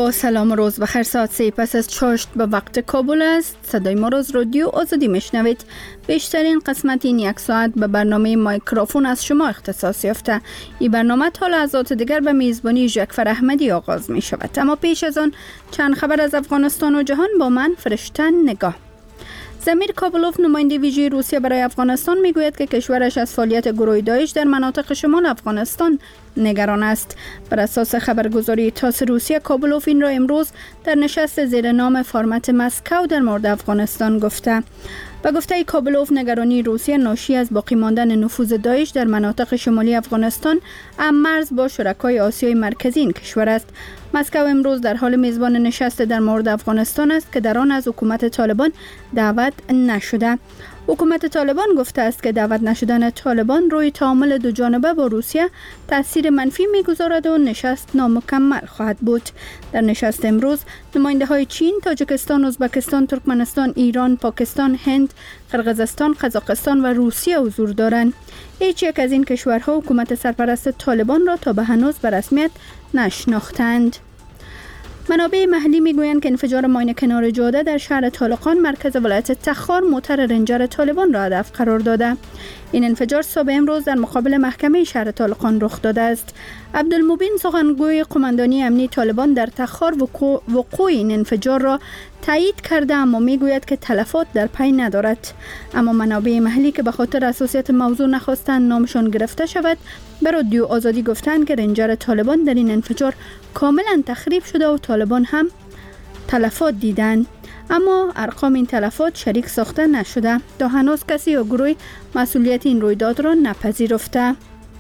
با سلام و روز بخیر. ساعت 3 پس از چاشت به وقت کابل است. صدای ما روز رادیو آزادی میشنوید. بیشترین قسمت این یک ساعت به برنامه مایکروفون از شما اختصاص یافته. این برنامه تا لحظات دیگر به میزبانی جعفر احمدی آغاز می شود. اما پیش از آن چند خبر از افغانستان و جهان با من فرشته نگاه. زمیر کابلوف نماینده ویژه روسیه برای افغانستان میگوید که کشورش از فعالیت گروه داعش در مناطق شمال افغانستان نگران است. بر اساس خبرگزاری تاس روسیه، کابلوف این را امروز در نشست زیر نام فرمت مسکو در مورد افغانستان گفته. به گفته کابلوف، نگرانی روسیه ناشی از باقی ماندن نفوذ داعش در مناطق شمالی افغانستان مرز با شرکای آسیای مرکزی این کشور است. مسکو امروز در حال میزبان نشست در مورد افغانستان است که در آن از حکومت طالبان دعوت نشده. حکومت طالبان گفته است که دعوت نشدن طالبان روی تعامل دو جانبه با روسیه تاثیر منفی میگذارد و نشست نامکمل خواهد بود. در نشست امروز نماینده های چین، تاجیکستان، ازبکستان، ترکمنستان، ایران، پاکستان، هند، قرقیزستان، قزاقستان و روسیه حضور دارند. هیچ یک از این کشورها حکومت سرپرست طالبان را تا به هنوز به رسمیت نشناختند. منابع محلی میگویند که انفجار ماین کنار جاده در شهر طالقان مرکز ولایت تخار موتر رنجر طالبان را هدف قرار داده. این انفجار صبح امروز در مقابل محکمه شهر طالقان رخ داده است. عبدالمبین سخنگوی قماندانی امنی طالبان در تخار وقوع این انفجار را تایید کرده، اما میگوید که تلفات در پی ندارد. اما منابع محلی که به خاطر حساسیت موضوع نخواستند نامشان گرفته شود، به رادیو آزادی گفتند که رنجر طالبان در این انفجار کاملا تخریب شده و طالبان هم تلفات دیدند، اما ارقام این تلفات شریک ساخته نشده. تا هنوز کسی یا گروه مسئولیت این رویداد را نپذیرفته.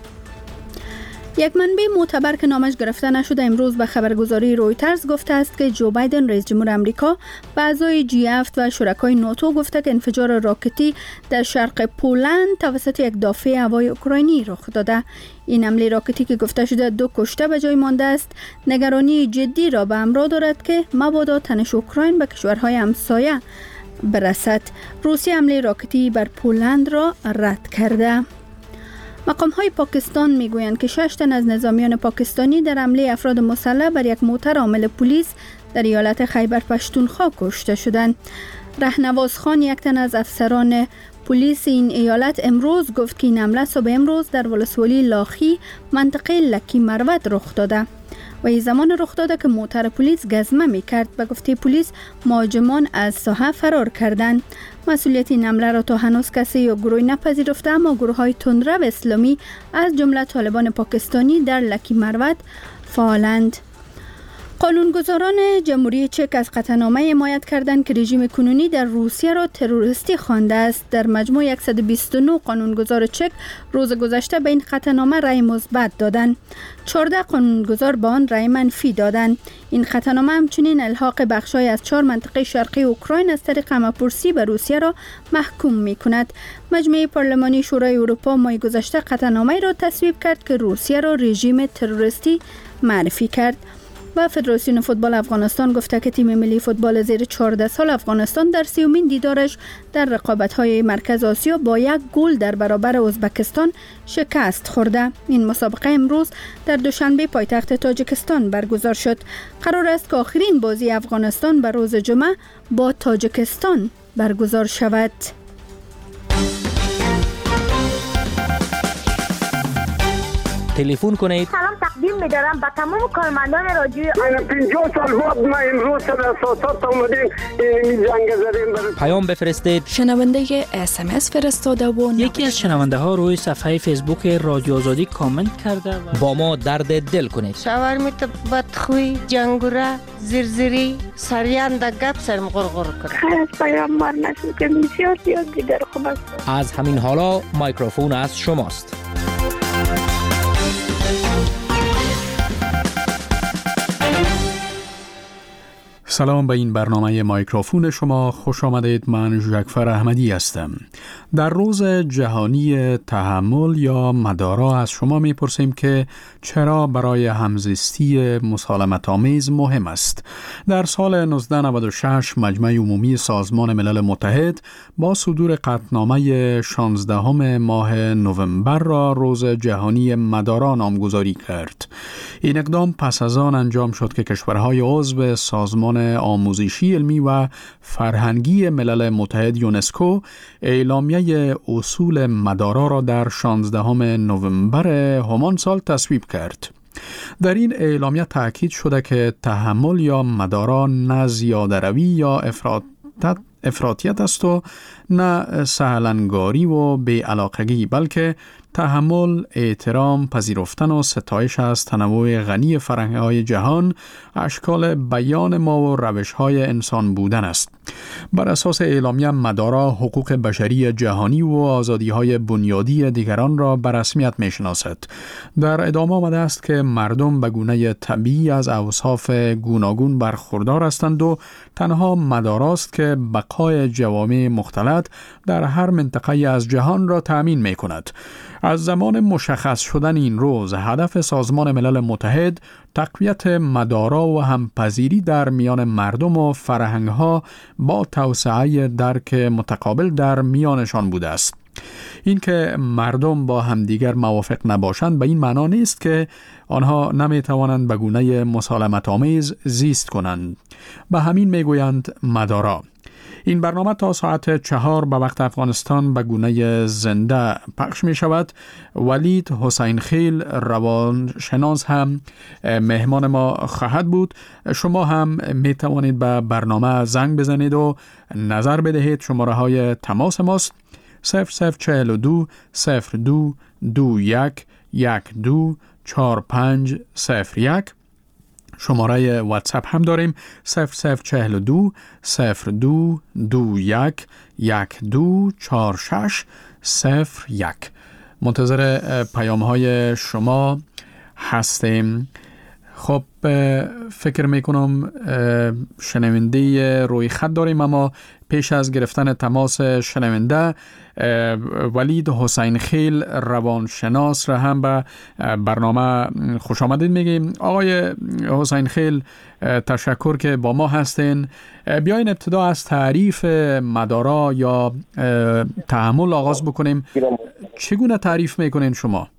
یک منبع معتبر که نامش گرفته نشده امروز به خبرگزاری رویترز گفته است که جو بایدن رئیس جمهور آمریکا به اعضای G7 و شرکای ناتو گفته که انفجار راکتی در شرق پولند توسط یک دافع هوایی اوکراینی رخ داده. این حمله راکتی که گفته شده 2 کشته به جای مانده است، نگرانی جدی را به همراه دارد که مبادا تنش اوکراین به کشورهای همسایه برسد. روسیه حمله راکتی بر پولند را رد کرده. مقام‌های پاکستان میگویند که 6 تن از نظامیان پاکستانی در حمله افراد مسلح بر یک موتر حامل پلیس در ایالت خیبر پشتونخوا کشته شدند. رهنواز خان، یک تن از افسران پلیس این ایالت، امروز گفت که این حمله صبح امروز در ولسوالی لاخی منطقه لکی مروت رخ داده و این زمان رخ داده که موتر پلیس گزمه میکرد. به گفته پلیس، مهاجمان از ساحه فرار کردند. مسئولیت این حمله را تا هنوز کسی یا گروهی نپذیرفته، اما گروه‌های تندرو اسلامی از جمله طالبان پاکستانی در لکی مروت فعالند. قانونگذاران جمهوری چک از قطعنامه حمایت کردند که رژیم کنونی در روسیه را تروریستی خوانده است. در مجموع 129 قانونگذار چک روز گذشته به این قطعنامه رأی مثبت دادند. 14 قانونگذار به آن رأی منفی دادند. این قطعنامه همچنین الحاق بخشای از 4 منطقه شرقی اوکراین از طریق همه‌پرسی به روسیه را محکوم می‌کند. مجمع پارلمانی شورای اروپا ماه گذشته قطعنامه را تصویب کرد که روسیه را رژیم تروریستی معرفی کرد. و فدراسیون فوتبال افغانستان گفته که تیم ملی فوتبال زیر 14 سال افغانستان در 30مین دیدارش در رقابت‌های مرکز آسیا با 1 گل در برابر ازبکستان شکست خورده. این مسابقه امروز در دوشنبه پایتخت تاجیکستان برگزار شد. قرار است که آخرین بازی افغانستان به روز جمعه با تاجیکستان برگزار شود. تلفن کنید. سلام تقدیم می‌دارم به تمام کارمندان رادیو. 50 سال بعد ما امروز سر اساسات اومدیم این جنگ زدیم. پیام بفرستید. شنونده SMS فرستاده و یکی از شنونده ها روی صفحه فیسبوک رادیو آزادی کامنت کرده و با ما درد دل کنید. شاورمیت بدخوی، جنگوره، زرزری، سریان در گپ سرم غرغر کرد. خیر از پیامبر نشد که بسیار دیگر خوب است. از همین حالا مایکروفون از شماست. سلام به این برنامه مایکروفون شما خوش آمدید. من ژکفر احمدی هستم. در روز جهانی تحمل یا مدارا از شما میپرسیم که چرا برای همزیستی مسالمت آمیز مهم است. در سال 1996 مجمع عمومی سازمان ملل متحد با صدور قطعنامه 16 ماه نوامبر را روز جهانی مدارا نامگذاری کرد. این اقدام پس از آن انجام شد که کشورهای عضو سازمان آموزشی علمی و فرهنگی ملل متحد یونسکو اعلامیه اصول مدارا را در 16 نوامبر همان سال تصویب کرد. در این اعلامیه تاکید شده که تحمل یا مدارا نه زیاده‌روی یا افراطیت است و نه سهلنگاری و بی‌علاقگی، بلکه تحمل، احترام، پذیرفتن و ستایش از تنوع غنی فرهنگ‌های جهان، اشکال بیان ما و روش‌های انسان بودن است. بر اساس اعلامیه مدارا حقوق بشری جهانی و آزادی‌های بنیادی دیگران را به رسمیت می‌شناسد. در ادامه آمده است که مردم به گونه طبیعی از اوصاف گوناگون برخوردار هستند و تنها مداراست که بقای جوامع مختلط در هر منطقه از جهان را تأمین می‌کند. از زمان مشخص شدن این روز، هدف سازمان ملل متحد تقویت مدارا و همپذیری در میان مردم و فرهنگ‌ها با توسعه درک متقابل در میانشان بوده است. این که مردم با همدیگر موافق نباشند به این معنا نیست که آنها نمیتوانند به گونه مسالمت آمیز زیست کنند. به همین میگویند مدارا. این برنامه تا ساعت 4 به وقت افغانستان به گونه زنده پخش می شود. ولید حسین خیل روانشناس هم مهمان ما خواهد بود. شما هم می توانید به برنامه زنگ بزنید و نظر بدهید. شماره های تماس ماست 0042 02 21 12 4501. شماره واتساپ هم داریم 0042 02 21 12 4601. منتظر پیام های شما هستیم. خب فکر میکنم شنونده روی خط داریم، اما پیش از گرفتن تماس شنونده ولید حسین خیل روانشناس را هم به برنامه خوش آمدید میگیم. آقای حسین خیل تشکر که با ما هستین. بیاین ابتدا از تعریف مدارا یا تحمل آغاز بکنیم. چگونه تعریف میکنین شما؟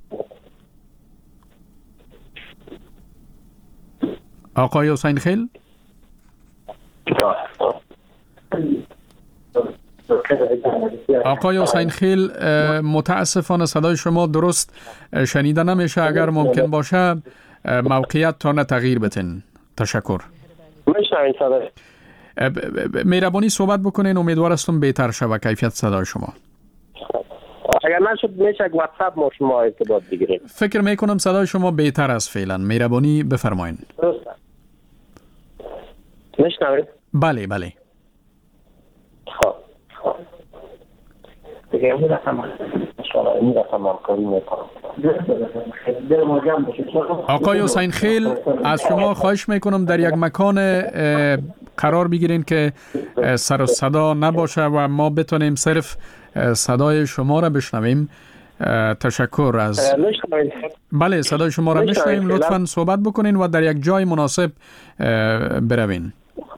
آقای حسین خیل؟ آقای حسین خیل متاسفانه صدای شما درست شنیده نمیشه. اگر ممکن باشه موقعیت تا تغییر بتین. تشکر. مهربانی صحبت بکنین. امیدوار هستم بهتر شود کیفیت صدای شما. اگر نشد میشه واتساپ ما شما ارتباط بگیریم. فکر میکنم صدای شما بهتر است فعلا. مهربانی بفرمایین. درسته. میشنوید؟ بله بله. خب دیگه آقای حسین خیل از شما خواهش میکنم در یک مکان قرار بگیرین که سر و صدا نباشه و ما بتونیم صرف صدای شما را بشنویم. تشکر از بله صدای شما را میشنویم. لطفاً صحبت بکنین و در یک جای مناسب بروین.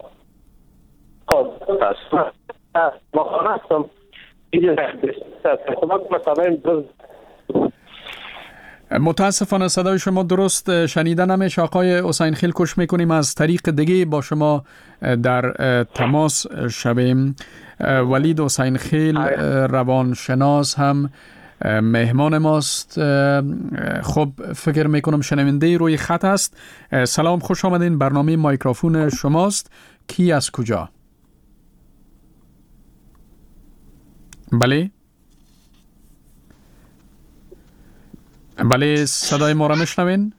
متاسفانه صدای شما درست شنیده نمیشه. آقای حسین خیل کوشش میکنیم از طریق دیگه با شما در تماس شویم. ولید حسین خیل روانشناس هم مهمان ماست. خب فکر میکنم شنونده روی خط است. سلام، خوش آمدین. برنامه مایکروفون شماست. کی از کجا؟ بله بله صدای ما را میشنوین؟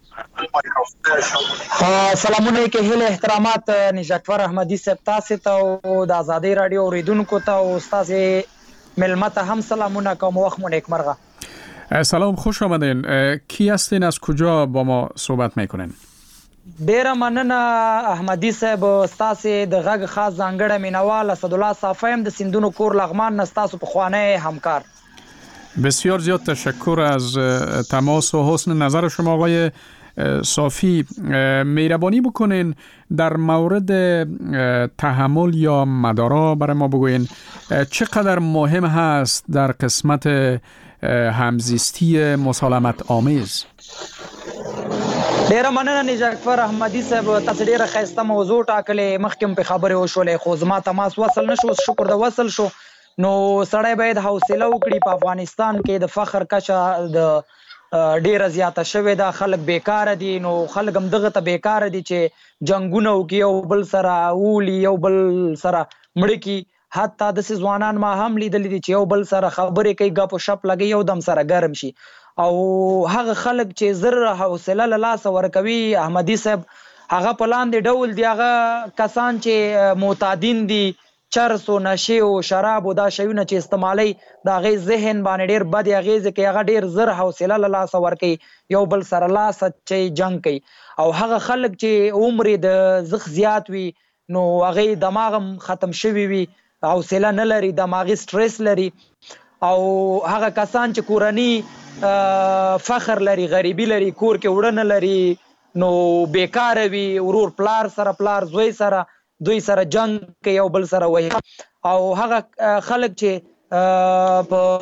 سلامونه کې هله احترامات نجکور احمدی صاحب تاسو ته او د آزادۍ رادیو اوریدونکو ته او تاسو ملمت هم سلامونه کوم. وخت مو نیکمرغه. سلام، خوش آمدین. کی هستین؟ از کجا با ما صحبت میکنین؟ ډیره مننه احمدي صاحب، ستاسو د غږ خاص ځانګړی مینوال اسدالله صافی هم د سیندونو کور لغمان نه ستاسو پخوانی همکار. بسیار زیاد تشکر از تماس و حسن نظر شما آقای صافی. مهربانی بکنین در مورد تحمل یا مدارا برای ما بگوین چقدر مهم هست در قسمت همزیستی مسالمت آمیز؟ ډیره مننه نجاکفر احمدي صاحب، تاسو ډیره ښایسته موضوع ټاکلې، مخکې په خبرې وشولې خو زما تماس وصل نشو، شکر د وصل شو. نو سړی باید حوصله وکړي. په افغانستان کې د فخر کچه د ډیره زیاته شوې ده، خلک بیکاره دي. نو خلک هم دغه ته بیکاره دي چې جنگونه وکړي، یو بل سره وولي، یو بل سره مړه کړي. حتی داسې ځوانان ما هم لیدلي دي چې یو بل سره خبرې کوي، ګپ و شپ لګي، یو دم سره ګرم شي. او هغه خلک چې زر حوصله له لاسه ورکوي احمدي صاحب، هغه په لاندې ډول دي. هغه کسان چې معتادین دي، چرس و نشې او شراب او دا شیونه چې استعمالوي، د هغې ذهن باندې ډېر بدې اغېزې کوي. هغه ډېر زر حوصله له لاسه ورکوي، یو بل سره لاس چې جنګ کوي. او هغه خلک چې عمر د زخ زیات وي، نو هغې دماغ هم ختم شوي وي، حوصله نه لري، دماغي سټرس لري. او هغه کسان چې کورني فخر لري، غریبي لري، کور کې وړه نه لري، نو بیکاره وي، ورور پلار سره، پلار زوی سره، دوی سره جنگ کوي، یو بل سره وایي. او هغه خلک چې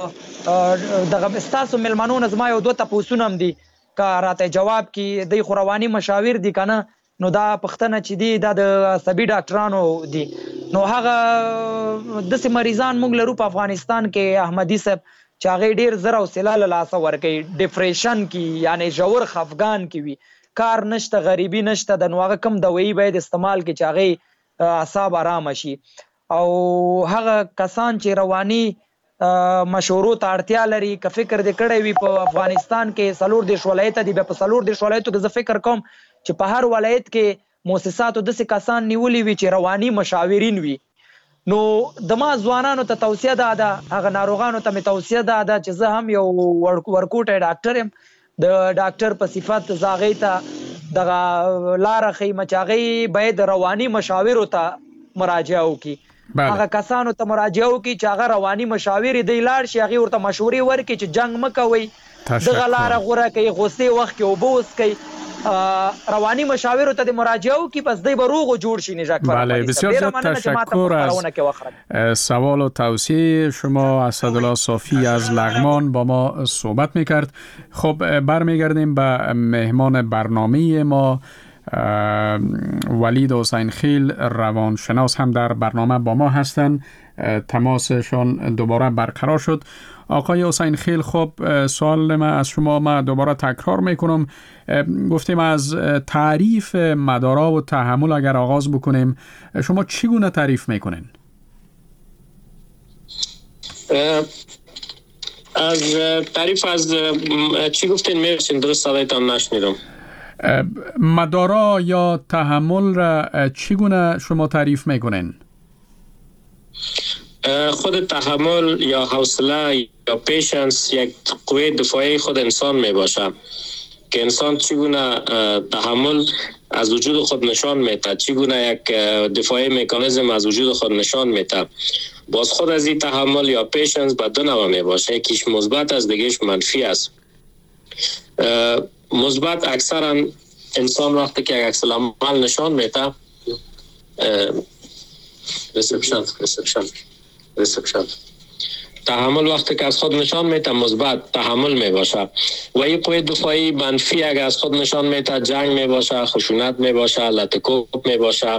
په دغه ستاسو مېلمنو نه زما یو دوه تپوسونه هم دي، که راته جواب کړي. دی خو رواني مشاور دي که نه، نو دا پښتنه چې دي دا د عصبي ډاکټرانو دي. نو هغه داسې مریضان موږ لرو په افغانستان کې احمدي صاحب چې هغې ډېر زر حوصله له لاسه ورکوي، ډپریشن کې یعنی ژور خفګان کې وي، کار نشته، غریبي نشته د، نو هغه کم دوایي باید استعمال کړي چې هغې اعصاب آرامه شي. او هغه کسان چې رواني مشورو ته اړتیا لري، که فکر دې کړی وي په افغانستان کې 34 ولایته دي، بیا په 34 ولایتو کې زه فکر کوم چې په هر ولایت کې مؤسساتو داسې کسان نیولي وي چې رواني مشاورین وي. نو د ما ځوانانو ته توصیه ده، هغه ناروغانو ته مې توصیه ده چې زه هم یو ورکوټی ډاکټر یم، د ډاکټر په صفت زه هغې ته دغه لاره ښیم چې هغې باید رواني مشاورو ته مراجعه وکړي. هغه کسانو ته مراجعه وکړي چې هغه رواني مشاور دی، لاړ شي، هغې ورته مشورې ورکړي چې جنګ مه کوئ، دغه لاره غوره کوي، غوسې وخت کې اوبه وڅښئ. روانی مشاور ته د مراجعه وکړي، پس دی به روغ و جوړ شي. بله، بسیار زیاد تشکر از سوال و توصیه شما. اسدالله صافی از لغمان با ما صحبت میکرد. خب برمیگردیم به مهمان برنامه ما. ولید حسین خیل روانشناس هم در برنامه با ما هستند. تماسشان دوباره برقرار شد. آقای حسین خیل، خب سوال من از شما دوباره تکرار میکنم. گفتیم از تعریف مدارا و تحمل اگر آغاز بکنیم، شما چگونه تعریف میکنین؟ از تعریف از چی گفتین میرسین؟ درست صدایتان نشنیدم. مدارا یا تحمل را چگونه شما تعریف میکنین؟ خود تحمل یا حوصله یا پیشنس یک قوه دفاعی خود انسان می باشه که انسان چگونه تحمل از وجود خود نشان میده، چگونه یک دفاعی مکانیزم از وجود خود نشان میده. باز خود از این تحمل یا پیشنس به دو نوع می باشه، یکیش مثبت است، دیگهش منفی است. مثبت اکثرا انسان وقتی که یک عکس العمل نشان میده، ریسپشن تحمل وقتی که از خود نشان میده مثبت تحمل می باشه، و این قوه دفاعی منفی اگر از خود نشان میده جنگ می باشه، خشونت می باشه، لطکوب می باشه،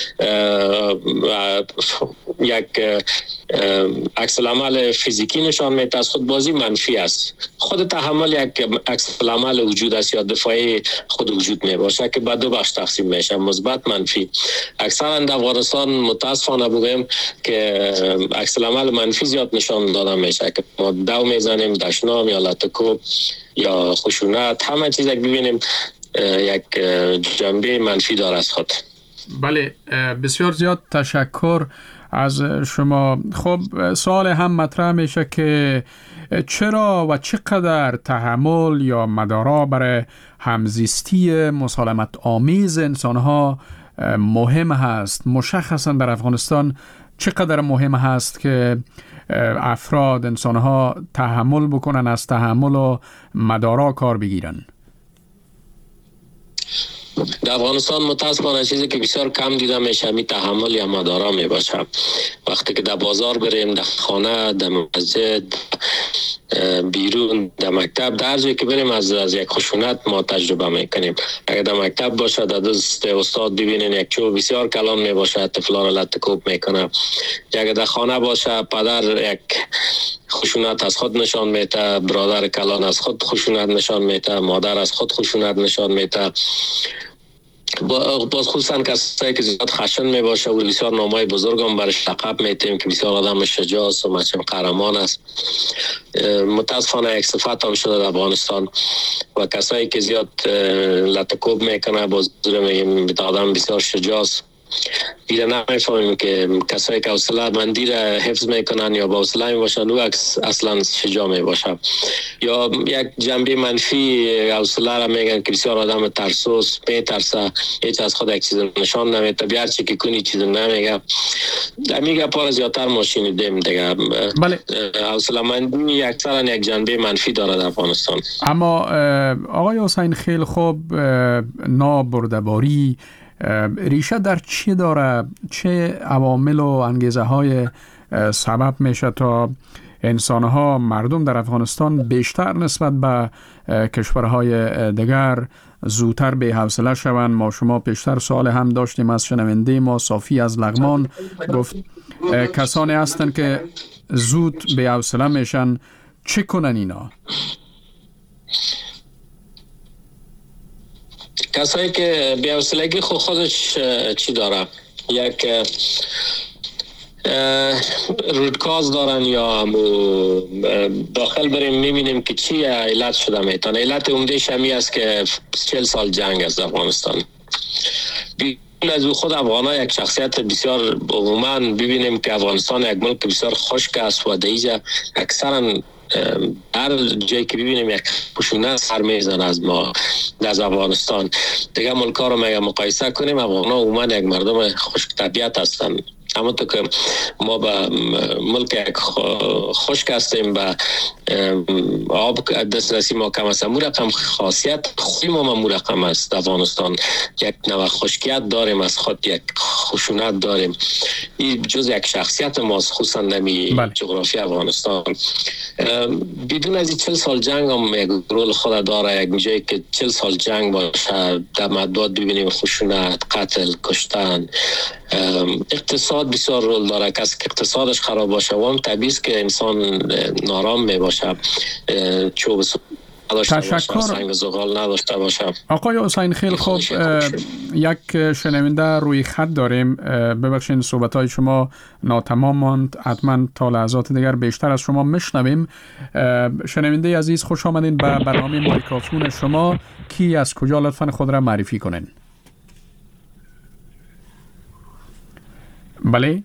یک عکس العمل فیزیکی نشان میده، از خود بازی منفی است. خود تحمل یک عکس العمل وجود است یا دفاعی خود وجود می باشه که به دو بخش تقسیم میشه، مثبت منفی. اکثرا در افغانستان متاسفانه بگویم که عکس العمل منفی زیاد نشان داده میشه که ما دو میزنیم، دشنام یا لطکوب یا خشونت، همه چیز یک ببینیم یک جنبه منفی داره از خود. بله، بسیار زیاد تشکر از شما. خب سوال هم مطرح میشه که چرا و چقدر تحمل یا مدارا برای همزیستی مسالمت آمیز انسانها مهم هست؟ مشخصا در افغانستان چقدر مهم هست که افراد انسانها تحمل بکنن، از تحمل و مدارا کار بگیرن؟ در افغانستان متاسفانه چیزی که بسیار کم دیده میشه می تحمل یا مدارا می باشه. وقتی که در بازار بریم، در خانه، در مسجد، بیرون، در مکتب، در جایی که بریم از یک خشونت ما تجربه میکنیم. اگر در مکتب باشه، در دست استاد ببینین یک چوب بسیار کلان می باشه، طفلا را لطکوب میکنه. اگر در خانه باشه، پدر یک خشونت از خود نشان میده، برادر کلان از خود خشونت نشان میده، مادر از خود خشونت نشان میده. باز خصوصا کسایی که زیاد خشن می باشه و بسیار نامای بزرگ هم برش لقب میتیم که بسیار آدم شجاع است و مچم قهرمان است. متاسفانه یک صفت هم شده در افغانستان و کسایی که زیاد لطکوب میکنه باز میگیم آدم بسیار شجاع است. دیگه نمیفهمیم که کسایی که حوصله مندی را حفظ میکنن یا با حوصله میباشن او اصلا شجاع میباشه. یا یک جنبه منفی حوصله را میگن که بسیار آدم ترسوس، میترسه، هیچ از خود یک چیز نشان نمیده، بیار چی که کنی چیز نمیگه. میگه پار زیادتر ما شنیدیم دیگه. بله. حوصله مندی اکثرا یک جنبه منفی داره در افغانستان. اما آقای حسین خیل، خوب نابردباری ریشه در چی داره؟ چه عوامل و انگیزه های سبب میشه تا انسانها، مردم در افغانستان بیشتر نسبت به کشورهای دیگر زودتر به حوصله شوند؟ ما شما پیشتر سوال هم داشتیم از شنونده ما صافی از لغمان، گفت کسانی هستند که زود به حوصله میشن، چه کنن اینا؟ کسایی که بی‌حوصلگی خودش چی داره؟ یک رودکاز دارن یا داخل بریم میبینیم که چی علت شده میتونه. علت عمده‌اش همی است که 40 سال جنگ است در افغانستان. از او خود افغان‌ها یک شخصیت بسیار عموما ببینیم که افغانستان یک ملک بسیار خشک است و دیجا اکثرا هر جایی که ببینیم یک خشونت سر میزن از ما در افغانستان. دیگه ملک‌ها رو مقایسه کنیم، افغان‌ها عموما یک مردم خشک طبیعت هستند. اما تو که ما به ملک خشک هستیم، به آب دسترسی ما کم است، مو رقم خاصیت خوی ما مو رقم است. افغانستان یک نوع خشکیت داریم، از خود یک خشونت داریم. این جز یک شخصیت ماست، خصوصا نمی جغرافی افغانستان. بدون از این 40 سال جنگ هم یک رول خود داره. یک جایی که 40 سال جنگ باشه، در مطبوعات ببینیم خشونت، قتل، کشتن. اقتصاد بسیار رول داره. کسی که اقتصادش خراب باشه و هم طبیعی است که انسان نارام می باشه، چوب تشکر. سنگ زغال نداشته باشه. آقای حسین خیل، خوب یک شنونده روی خط داریم. ببخشید صحبت‌های شما ناتمام ماند، حتما تا لحظات دیگر بیشتر از شما میشنویم. شنونده عزیز، خوش آمدین به برنامه مایکروفون شما. کی از کجا لطفاً خود را معرفی کنین؟ بله،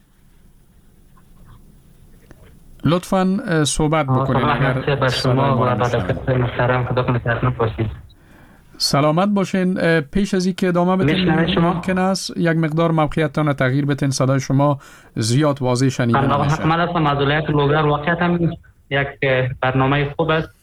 لطفاً صحبت بکنین اگر سلامت باشین. پیش از اینکه ادامه بدین ممکن است یک مقدار موقعیتتان تغییر بدین، صدای شما زیاد واضح شنیده نمیشه. من از معذولیت لوگر واقعیت هم یک برنامه خوب است.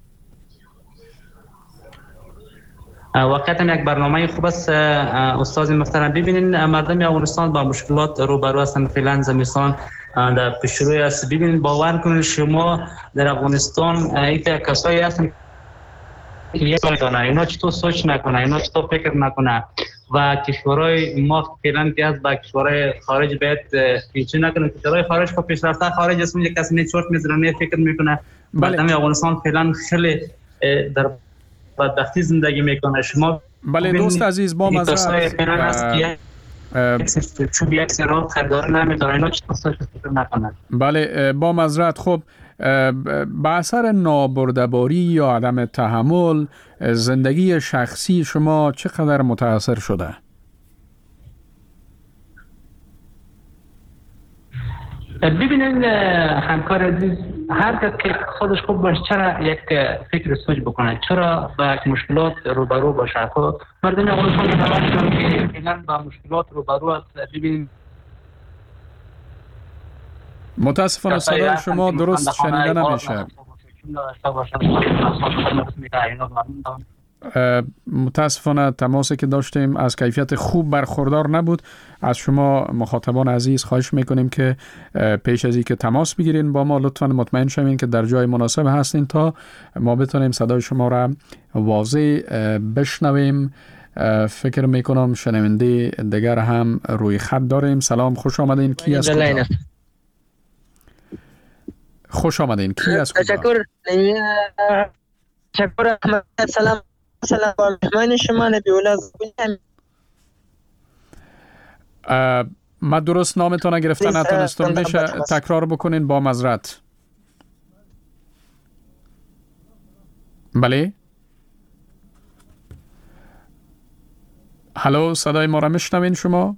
واقعیت هم یک برنامه خوب است. استاد محترم، ببینین مردم افغانستان با مشکلات روبرو هستند. فعلا زمستان در پیشروی است. ببینین باور کنید شما در افغانستان ایت کسایی هستند که نمی‌دونن اینا چطور سوچ نکنه، اینا چطور فکر نکنه و کشورهای ما فعلا که از با کشورهای خارج باید پیچی نکنه. کشورهای خارج کو پیشرفته خارج است، یک کسی چرت میزنه فکر میکنه. مردم افغانستان فعلا خیلی در بدبختی زندگی میکنه. شما بله دوست عزیز، با معذرت بله با معذرت. خب به اثر نابردباری یا عدم تحمل زندگی شخصی شما چقدر متاثر شده؟ ببینید همکار عزیز، هر کس که خودش خوب باشه چرا یک فکر سوچ بکنه، چرا با یک مشکلات روبرو باشه. مردم افغانستان متوجه که فعلا با مشکلات روبرو است. ببینید متاسفانه صدای شما درست شنیده نمیشه. متاسفانه تماسی که داشتیم از کیفیت خوب برخوردار نبود. از شما مخاطبان عزیز خواهش میکنیم که پیش از اینکه تماس بگیرین با ما لطفاً مطمئن شوین که در جای مناسب هستین تا ما بتونیم صدای شما را واضح بشنویم. فکر میکنم شنونده دیگر هم روی خط داریم. سلام، خوش آمدین. کی از کجا؟ خوش آمدین. کی از کجا؟ تشکر احمد. سلام با مهمان شما نبی الله. من درست نامتون گرفته نتونستم، میشه تکرار بکنین با معذرت؟ بله. هلو، صدای ما را میشنوین شما؟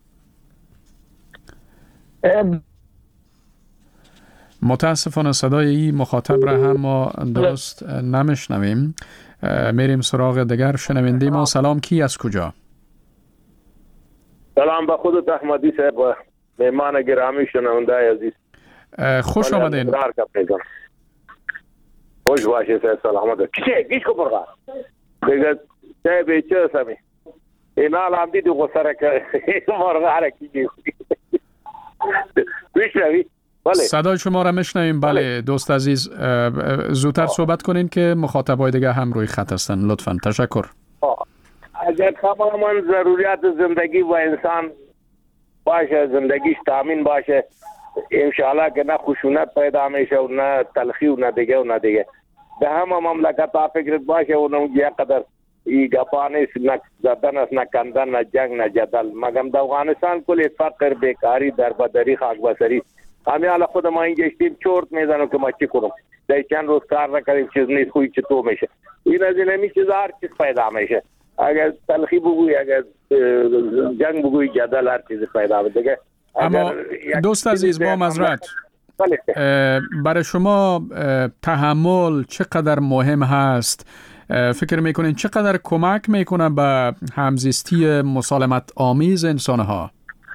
متاسفانه صدای این مخاطب را هم ما درست نمیشنویم. میریم سراغ دیگر شنونده ما. سلام، کی از کجا؟ سلام به خودت احمدی صاحب و مهمان گرامی شنونده عزیز. خوش آمدین. خوش باشی صاحب. سلامت. کیش کو برغا دیگه صاحب چه سمی اینا هم دیدو غسره که مرغا حرکی بیشتری. بله، صدای شما را میشنویم. بله دوست عزیز، زودتر صحبت کنین که مخاطبای دیگه هم روی خط هستن لطفاً. تشکر. اگر تماما ضروریات زندگی و انسان باشه، زندگیش تامین باشه، انشاءالله که نه خشونت پیدا میشه و نه تلخی و نه دیگه به همه مملکت ها فکرت باشه و نه یک قدر ای گپانه نه زدن است، نه کندن، نه جنگ، نه جدل. مگم در افغانستان کل فقر، بیکاری، دربدری، خاک بسری همه حالا خود ما اینجا اشتیم چورت میزنم که ما چی کنم. در چند روز کار نکردیم چیز نیست، خوی چطور میشه. این از این همی چیز هر چیز پیدا میشه. اگر تلخی بگوی، اگر جنگ بگوی، جدل، هر چیز پیدا میشه. اما دوست عزیز با معذرت، برای شما تحمل چقدر مهم هست؟ فکر میکنین چقدر کمک میکنه به همزیستی مسالمت آمیز انسان ها؟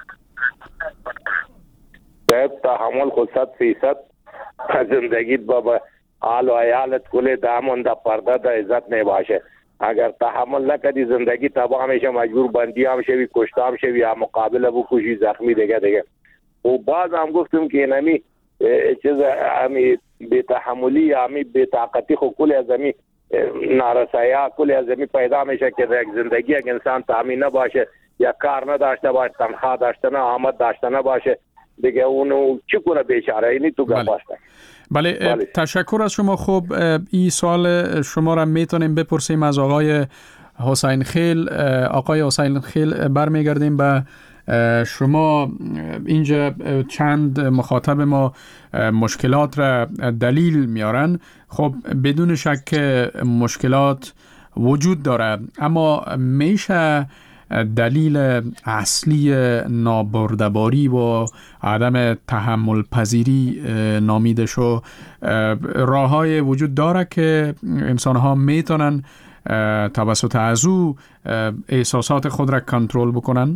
تحمل خود 100% زندگیت با حال و عیالت کلی دامن دا پرده دا عزت نباشه. اگر تحمل نکدی زندگی تباه میشه، مجبور بندی هم شوی، کشته هم شوی، یا مقابله بکشی، زخمی دیگه. و بعد هم گفتم که اینمی چیز همی بی تحملی، همی بی طاقتی خو کلی از همی نارسایی، کلی از همی پیدا میشه که یک زندگی یک انسان تامین نباشه، یا کار نداشته باشه، تنخواه داشته نه، آمد داشته نباشه دیگه، اونو چی کنه بیچاره؟ اینی تو گفته. بله. تشکر از شما. خب این سوال شما را میتونیم بپرسیم از آقای حسین خیل. آقای حسین خیل، برمیگردیم به شما. اینجا چند مخاطب ما مشکلات را دلیل میارن. خب بدون شک مشکلات وجود داره، اما میشه دلیل اصلی نابردباری و عدم تحمل پذیری نامیده شو راه‌های وجود داره که انسان‌ها میتونن توسط از او احساسات خود را کنترل بکنن؟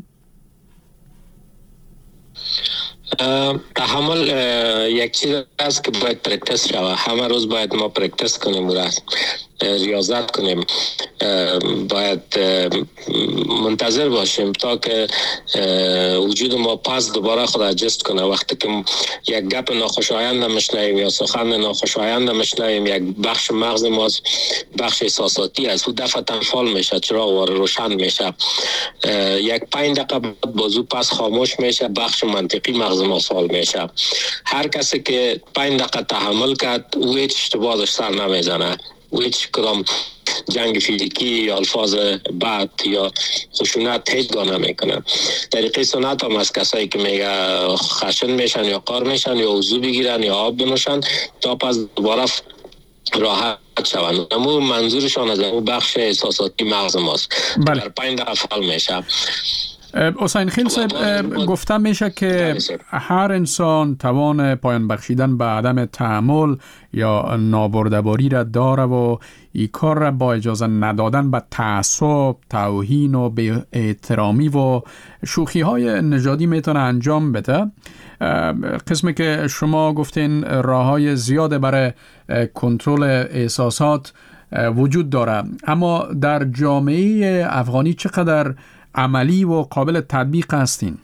تحمل یک چیز است که باید پرکتس شود. همه روز باید ما پرکتس کنیم، ریاضت کنیم. باید منتظر باشیم تا که وجود ما پس دوباره خود اجست کنه. وقتی که یک گپ ناخوشایند میشنویم یا سخن ناخوشایند میشنویم، یک بخش مغز ما بخش احساساتی است، او دفعه فال میشه، چراغ روشن میشه. یک 5 دقیقه بعد بازو پس خاموش میشه، بخش منطقی مغز ما فال میشه. هر کسی که 5 دقیقه تحمل کرد، او هیچ اشتباهش سر نمیزنه، و هیچ کدام جنگ فیزیکی یا الفاظ بد یا خشونت هیچ گاه نمیکنن. طریقه سنت هم از کسایی که میگه خشن میشن یا قار میشن یا وضو بگیرن یا آب بنوشن تا پس دوباره راحت شوند. اما منظورشان از اون بخش احساساتی مغز ماست. بله. در 5 دقیقه فعال میشه. حسین خیل صاحب، گفتم میشه که هر انسان توان پایان بخشیدن به عدم تحمل یا نابردباری را داره و این کار را با اجازه ندادن به تعصب، توهین و بی احترامی و شوخی های نژادی میتونه انجام بده. قسمی که شما گفتین راه های زیاده برای کنترل احساسات وجود داره، اما در جامعه افغانی چقدر عملی و قابل تطبیق هستین؟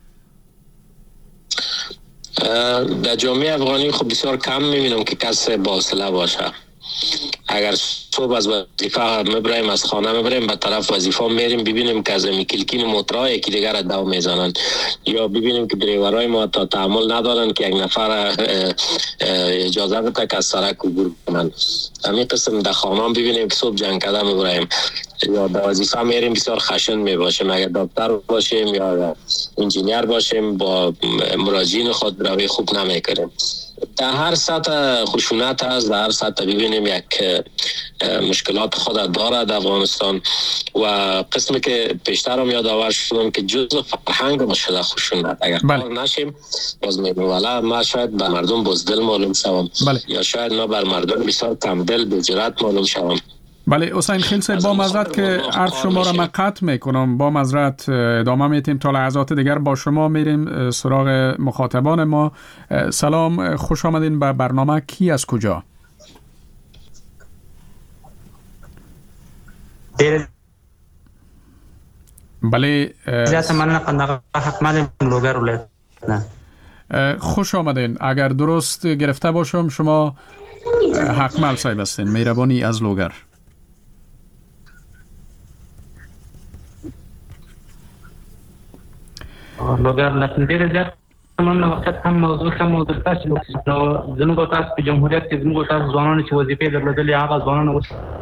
در جامعه افغانی خب بسیار کم میبینم که کسی با حوصله باشه. اگر صبح از وظیفه میبریم، از خانه میبریم به طرف وظیفه میریم، ببینیم که از میکلکین موترها یکی دیگر دو میزنن، یا ببینیم که دریورای ما تا تحمل ندارن که یک نفر اجازه بده که از سرک عبور کنن. همین قسم در خانه ببینیم که صبح جنگ کده میبریم یا در وظیفه میریم بسیار خشن میباشیم. اگر دکتر باشیم یا انجینیر باشیم با مراجعین خود روی خوب نمیکنیم. در هر سطح خشونت هست، در هر سطح ببینیم یک مشکلات خود داره در افغانستان و قسمی که پیشتر هم یادآور شدم که جزء فرهنگ ما شده خشونت. اگر کار نشیم باز میگم والا ما شاید به مردم بزدل معلوم شوم یا شاید ما بر مردم بسیار کم دل به جرأت معلوم شوم. بله حسین خیل صاحب، با معذرت که حرف شما را من قطع میکنم، با معذرت ادامه میتیم تا لحظات دیگر. با شما میریم سراغ مخاطبان ما. سلام، خوش آمدین به برنامه. کی از کجا؟ بله خوش آمدین. اگر درست گرفته باشم شما حقمل صاحب هستین، مهربانی از لوگر. لوگر نتندیر زیاد من وقت هم موضوع است زنو گفتم به جمهوریت که زنو گفتم زنان که وظیفه درلودلی هغه زنان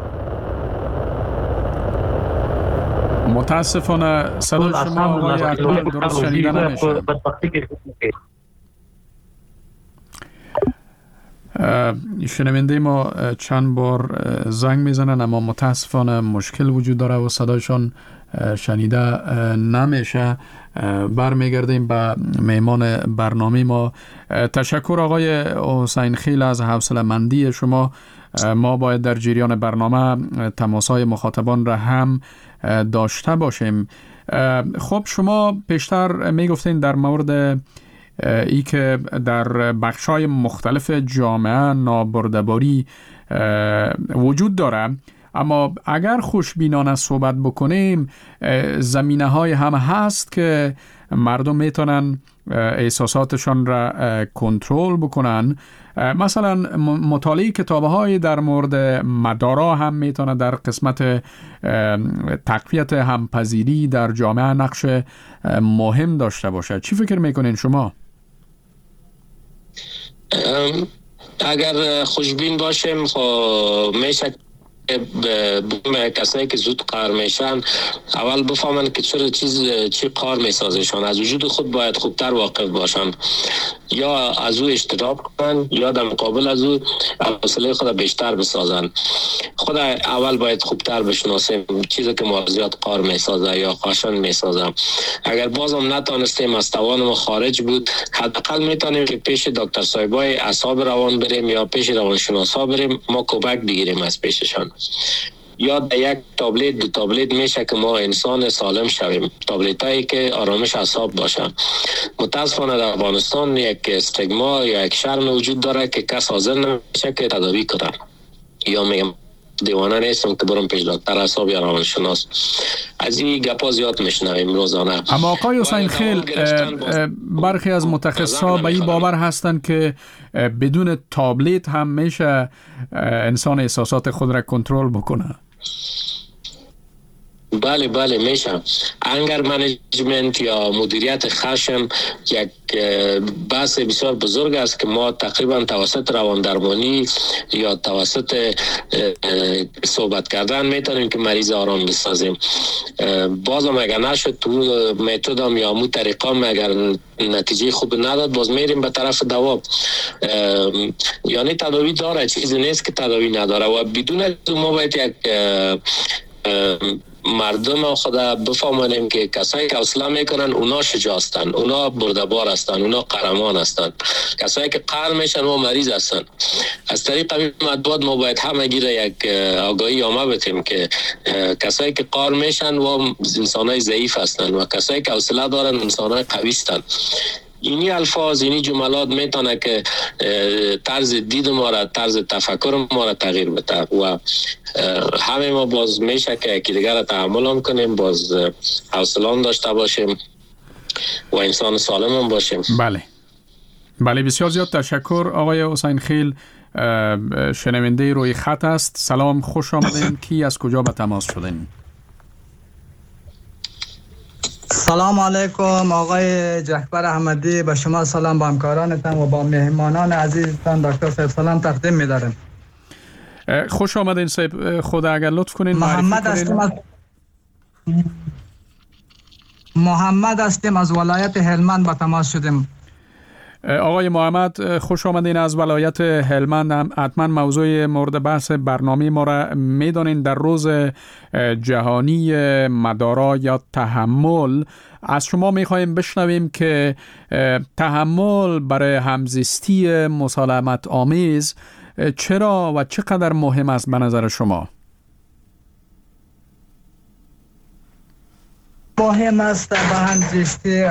متاسفانه صدای شما آقای اکبر درست شنیده نمیشه. شنونده ما چند بار زنگ میزنن اما متاسفانه مشکل وجود داره و صدایشان شنیده نمیشه. برمیگردیم به میمان برنامه ما. تشکر آقای حسین خیل از حوصله‌مندی شما. ما باید در جریان برنامه تماس‌های مخاطبان را هم داشته باشیم. خب شما پیشتر میگفتین در مورد ای که در بخش‌های مختلف جامعه نابردباری وجود داره، اما اگر خوشبینانه صحبت بکنیم زمینه‌های هم هست که مردم میتونن احساساتشان را کنترل بکنن. مثلا مطالعه کتاب‌های در مورد مدارا هم میتونه در قسمت تقویت همپذیری در جامعه نقش مهم داشته باشه. چی فکر میکنین شما؟ اگر خوشبین باشیم خب میشه کسایی که زود قهر میشن اول بفهمن که چی قهر میسازشان، از وجود خود باید خوبتر واقف باشن، یا از او اجتناب کنن یا در مقابل از او حوصله خود بیشتر بسازن. خود اول باید خوبتر بشناسیم چیزی که ما زیاد قهر میسازه یا خشن میسازه. اگر بازم نتونستیم از توان ما خارج بود، حداقل میتونیم که پیش دکتر صاحبای اعصاب روان بریم یا پیش روانشناسا بریم، ما کمک بگیریم از پیششان. یا در یک تابلت دو تابلت میشه که ما انسان سالم شویم، تابلت هایی که آرامش اعصاب باشه. متاسفانه در افغانستان یک استگما یا یک شرم وجود داره که کس حاضر نمیشه که تداوی کنه یا میگم دیوانه نیستم که برم پیش دکتر اعصاب یا روانشناس. از این گپا زیاد میشنویم روزانه. اما آقای حسین خیل، برخی از متخصصا به این باور هستند که بدون تابلت هم میشه انسان احساسات خود را کنترل بکنه. بله میشه. انگر منیجمنت یا مدیریت خشم یک بحث بسیار بزرگ است که ما تقریبا توسط رواندرمانی یا توسط صحبت کردن میتونیم که مریض آرام بسازیم. بازم اگر نشد تو متدام یا مو طریقام اگر نتیجه خوب نداد، باز میریم به طرف دوا. یعنی تداوی داره، چیزی نیست که تداوی نداره و بدون ما باید یک مردم خود بفهمانیم که کسایی که حوصله میکنن اونا شجاع هستن، اونا بردبار هستن، اونا قهرمان هستن. کسایی که قهر میشن و مریض هستن. از طریق همین مطبوعات ما باید همگی یک آگاهی عامه بدیم که کسایی که قهر میشن و انسانای ضعیف هستن و کسایی که حوصله دارن انسانای قوی هستن. اینی الفاظ، اینی جملات میتونه که طرز دید ما را، طرز تفکر ما را تغییر بده و همه ما باز میشه که یکی دیگر را تحمل کنیم، باز حوصله داشته باشیم و انسان سالم هم باشیم. بله بسیار زیاد تشکر آقای حسین خیل. شنونده روی خط است. سلام، خوش آمدین. کی از کجا به تماس شدین؟ سلام علیکم آقای جعفر احمدی، به شما سلام، با همکارانتان و با مهمانان عزیزتان دکتر صاحب سلام تقدیم می‌دارم. خوش آمدین صاحب. خدا اگر لطف کنین محمد هستیم از ولایت هلمند به تماس شدیم. آقای محمد خوش آمدین از ولایت هلمند. حتما موضوع مورد بحث برنامه ما را میدانین. در روز جهانی مدارا یا تحمل از شما میخوایم بشنویم که تحمل برای همزیستی مسالمت آمیز چرا و چقدر مهم است به نظر شما؟ مهم است به همزیستی،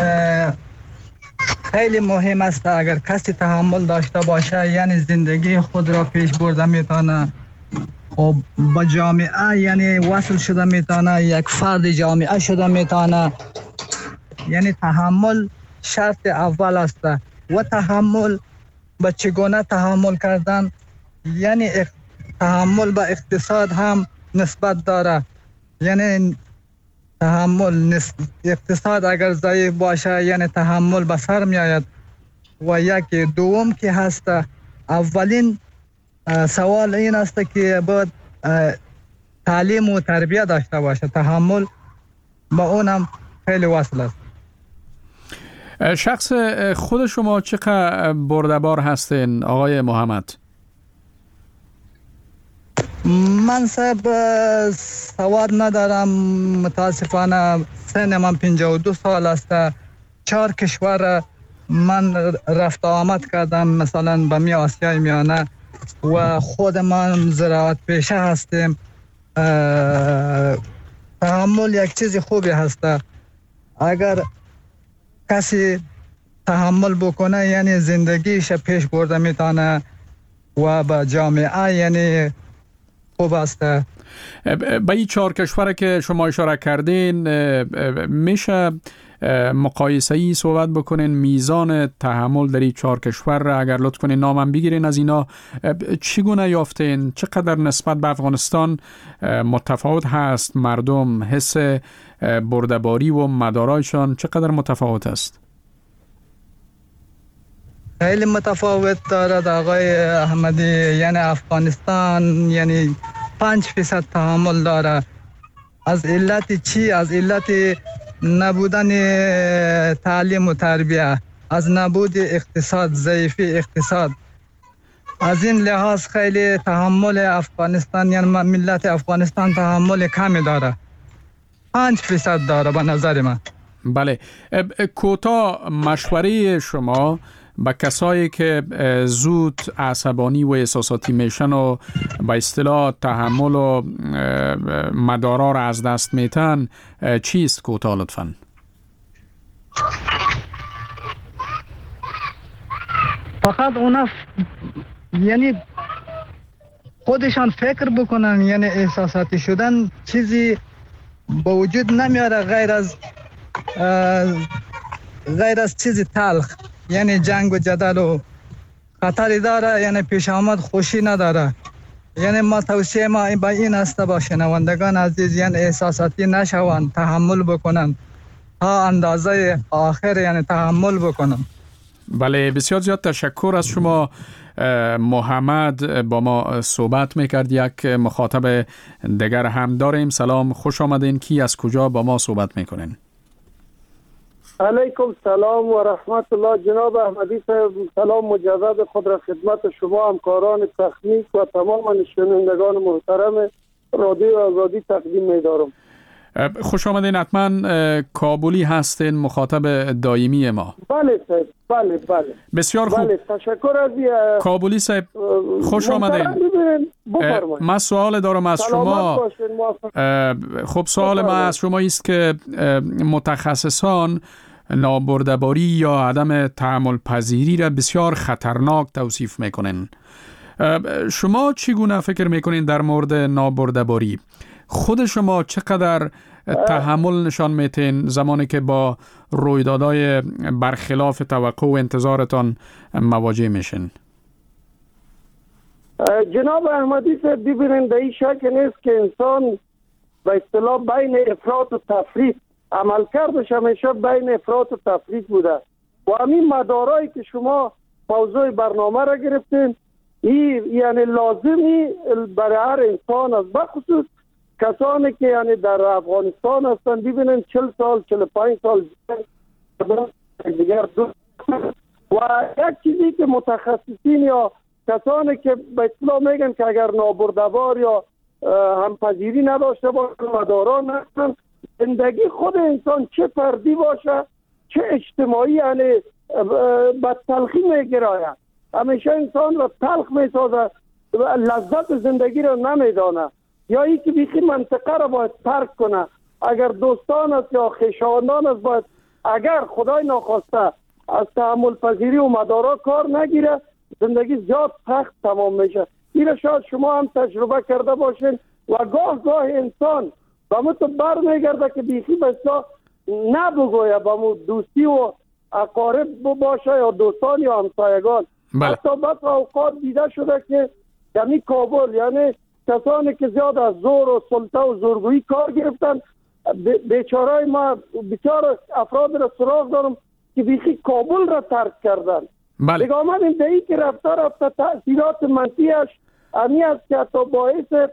خیلی مهم است. اگر کسی تحمل داشته باشه یعنی زندگی خود را پیش برده میتونه و با جامعه یعنی وصل شده میتونه، یک فرد جامعه شده میتونه. یعنی تحمل شرط اول است و تحمل با چگونه تحمل کردن، یعنی تحمل با اقتصاد هم نسبت داره. یعنی تحمل اقتصاد اگر ضعیف باشه یعنی تحمل به سر می آید. و یک دوم که هست، اولین سوال این است که باید تعلیم و تربیت داشته باشه. تحمل با اونم خیلی وصل است. شخص خود شما چقدر بردبار هستین آقای محمد؟ من صاحب سواد ندارم متاسفانه. سن من 52 سال است. 4 کشور من رفت آمد کردم، مثلا به می آسیای میانه و خود من زراعت پیشه هستیم. تحمل یک چیز خوبی هست. اگر کسی تحمل بکنه یعنی زندگیش پیش برده میتونه و با جامعه یعنی خوب است. به این 4 کشور که شما اشاره کردین میشه مقایسه‌ای صحبت بکنین میزان تحمل در این 4 کشور را اگر لطف کنین نامم بگیرین، از اینا چگونه یافتین؟ چقدر نسبت به افغانستان متفاوت هست؟ مردم حس بردباری و مدارایشان چقدر متفاوت است؟ خیلی متفاوت دارد آقای احمدی. یعنی افغانستان یعنی 5% تحمل داره. از علت چی؟ از علت نبودن تعلیم و تربیه، از نبود اقتصاد، ضعیفی اقتصاد. از این لحاظ خیلی تحمل افغانستان یعنی ملت افغانستان تحمل کمی داره. 5% داره به نظر من. بله، کوتاه مشوره شما با کسایی که زود عصبانی و احساساتی میشن و با اصطلاح تحمل و مدارا را از دست میتن چیست کوتاه لطفاً؟ فقط اونا یعنی خودشان فکر بکنن، یعنی احساساتی شدن چیزی با وجود نمیاره غیر از چیزی تلخ. یعنی جنگ و جدل و خطری داره، یعنی پیش آمد خوشی نداره. یعنی ما توصیه ما با این است با شنوندگان عزیز، یعنی احساساتی نشوند، تحمل بکنن تا اندازه آخر، یعنی تحمل بکنن. بله، بسیار زیاد تشکر از شما محمد. با ما صحبت میکرد. یک مخاطب دیگر هم داریم. سلام، خوش آمدین. کی از کجا با ما صحبت میکنین؟ علیکم سلام و رحمت الله. جناب احمدی صاحب سلام مجدد خود را خدمت شما، همکاران تکنیک و تمام شنوندگان محترم رادیو آزادی تقدیم می‌دارم. خوش آمدین. حتما کابلی هستین، مخاطب دائمی ما. بله صاحب، بله بله. بسیار خوب. بله، تشکر از کابلی صاحب، خوش آمدین. من سوال دارم از شما. خب سوال ما از شما است که متخصصان نابردباری یا عدم تحمل پذیری را بسیار خطرناک توصیف میکنن. شما چگونه فکر میکنین در مورد نابردباری؟ خود شما چقدر تحمل نشان میتین زمانی که با رویدادهای برخلاف توقع و انتظارتان مواجه میشین؟ جناب احمدی صاحب، ببینید در این شک نیست که انسان به اصطلاح بین افراط و تفریط عمل کردش، همیشه بین افراط و تفریط بوده و همین مدارایی که شما موضوع برنامه را گرفتین یعنی لازمی برای هر انسان است، بخصوص کسانی که یعنی در افغانستان هستند. ببینن 40 سال 45 سال دیگر و یک چیزی که متخصصین یا کسانی که به اصطلاح میگن که اگر نابردبار یا همپذیری نداشته باشه، مداران هستن، زندگی خود انسان چه فردی باشه چه اجتماعی یعنی به تلخی میگراید. همیشه انسان را تلخ میسازه، لذت زندگی را نمیدانه، یا ای که بیخی منطقه را باید ترک کنه. اگر دوستان است یا خویشاوندان است، باید اگر خدای ناخواسته از تحمل پذیری و مدارا کار نگیره، زندگی زیاد سخت تمام میشه. این شاید شما هم تجربه کرده باشین و گاه انسان با مو تو بر میگرده که بیخی بسا نبگویه با مو دوستی و اقارب باشه یا دوستان یا همسایگان. حتی بس اوقات دیده شده که یعنی کابل، یعنی کسانی که زیاد از زور و سلطه و زورگویی کار گرفتن، بیچارای ما بیچاره افراد را سراغ دارم که بیخی کابل را ترک کردن. دیگه آمدیم دهی که رفته تأثیرات منفیش امی است که حتی باعث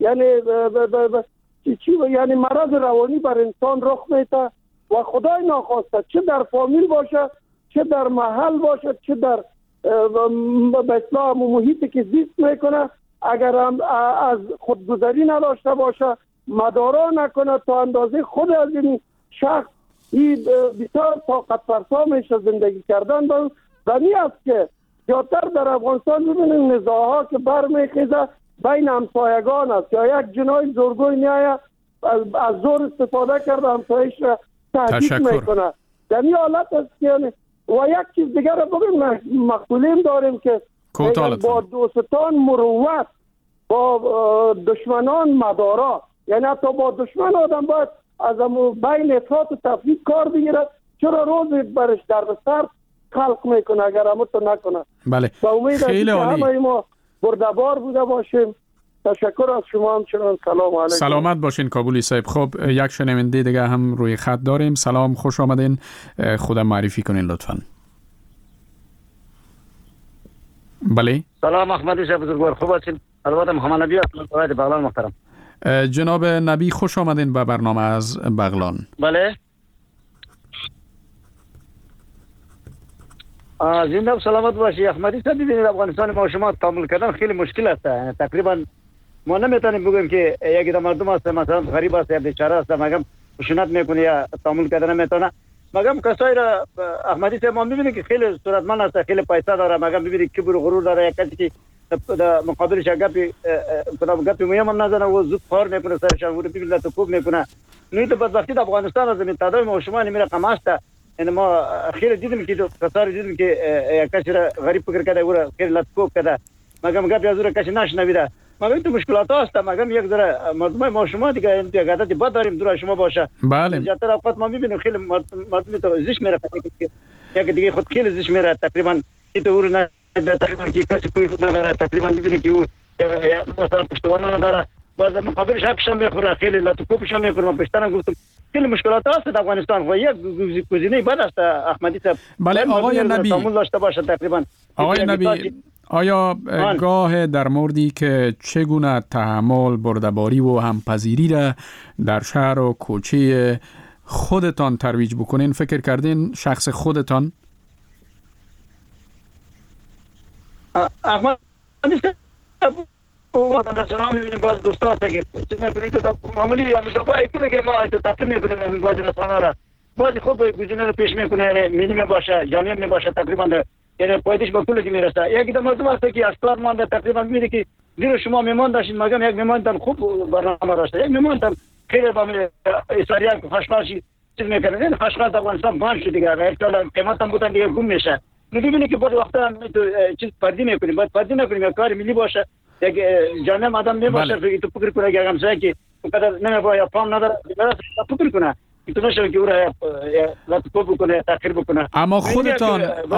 یعنی مرض روانی بر انسان رخ میده و خدای ناخواسته چه در فامیل باشه، چه در محل باشه، چه در به اصطلاح محیطی که زیست میکنه، اگر هم از خودگذری نداشته باشه، مدارا نکنه، تا اندازه خود از این شخص بسیار طاقت فرسا میشه زندگی کردن. و می است که زیادتر در افغانستان ببینید نزاعها که برمیخیزه بین همسایگان است، یا یک جنای زورگوی میایه از زور استفاده کرده همسایش را تهدید میکنه. در این حالت است که و یک چیز دیگر را بگیم، مقولیم داریم که با دوستان مروت، با دشمنان مدارا، یعنی حتی با دشمن آدم باید از بین افراط و تفریط کار بگیره، چرا روز برش درد سر خلق میکنه اگر همه تو نکنه. بله، خیلی عالی. همه ما بردبار بوده باشیم. تشکر از شما همچنان. سلام علیکم. سلامت باشین کابلی صاحب. خب یک شنونده دیگه هم روی خط داریم. سلام، خوش آمدین. خودم معرفی کنین لطفاً. بله. سلام احمدی صاحب بزرگوار، خوب هستین؟ البته محمد نبی هستم، از بغلان محترم. جناب نبی خوش آمدین به برنامه از بغلان. بله. زنده و سلامت باشی احمدی صاحب. ببینید افغانستان ما شما تحمل کردن خیلی مشکل است. تقریبا ما نمیتونیم بگیم که یکی از مردم است مثلا غریب است یا بیچاره است مگم خشونت میکنه یا تحمل کردن نمیتونه، مگم کسایی را احمدی صاحب ما میبینید که خیلی صورتمند است، خیلی پیسه داره، مگم ببینید کبر و غرور داره، یک کسی که در مقابلش گپی مهم نزنه و زود کار میکنه، سرشان ور ببینید تو خوب میکنه. نه تو بدبختی در افغانستان از این تعداد ما شما نمیره کم است. یعنی ما خیلی دیدیم که کسایی دیدیم که یک کسی را غریب فکر کرده و خیلی لطفو کرده، مگم گپی از اون کسی نشنویده. مگم تو مشکلات هست، مگم یک ذره مردم ما شما دیگه انتقادات بد داریم دور شما باشه. بله. زیادتر اوقات ما میبینیم خیلی مردم تو زیش میره، یک دیگه خود خیلی زیش میره، تقریبا این تو نه تقریبا کی کسی کوی خود نداره، تقریبا میبینی که او مثلا پشتوانه نداره، باز مقابلش حقشم میخوره، خیلی لطفوش میکنه. من پشتنم گفتم خیلی مشکلات هست در افغانستان و یک گزینه بد است احمدی صاحب. بله آقای نبی، داشته باشه تقریبا. آقای نبی، آیا گاه در موردی که چگونه تحمل، بردباری و همپذیری را در شهر و کوچه خودتان ترویج بکنین فکر کردین؟ شخص خودتان؟ احمدی صاحب او وطن سلام میبینیم باز دوستا هست که چیز میکنیم که معمولی همیشه باید کنه که ما تطبیق میکنیم باز رسانه را باز خوب گزینه رو پیش میکنه مینیم باشه جامعه میباشه تقریبا یعنی پایدش با پول که میرسه یکی در مردم هست که از کار مانده تقریبا میده که زیر شما میمان داشتین مگم یک میمان تن خوب برنامه داشته یک میمان تن خیلی با اساریان که خشخاشی چیز میکنه این خشخاش در افغانستان بان شد دیگه یک سال قیمت هم بودن دیگه گم میشه میبینی که بعد وقتا چیز فردی میکنیم باید فردی نکنیم یک کار ملی باشه یک جامعه آدم نباشه که تو فکر کنه که همسایه که اونقدر نمیباید یا پام نداره فکر کنه که تو نشه که او را لطفه بکنه تاخیر بکنه. اما خودتان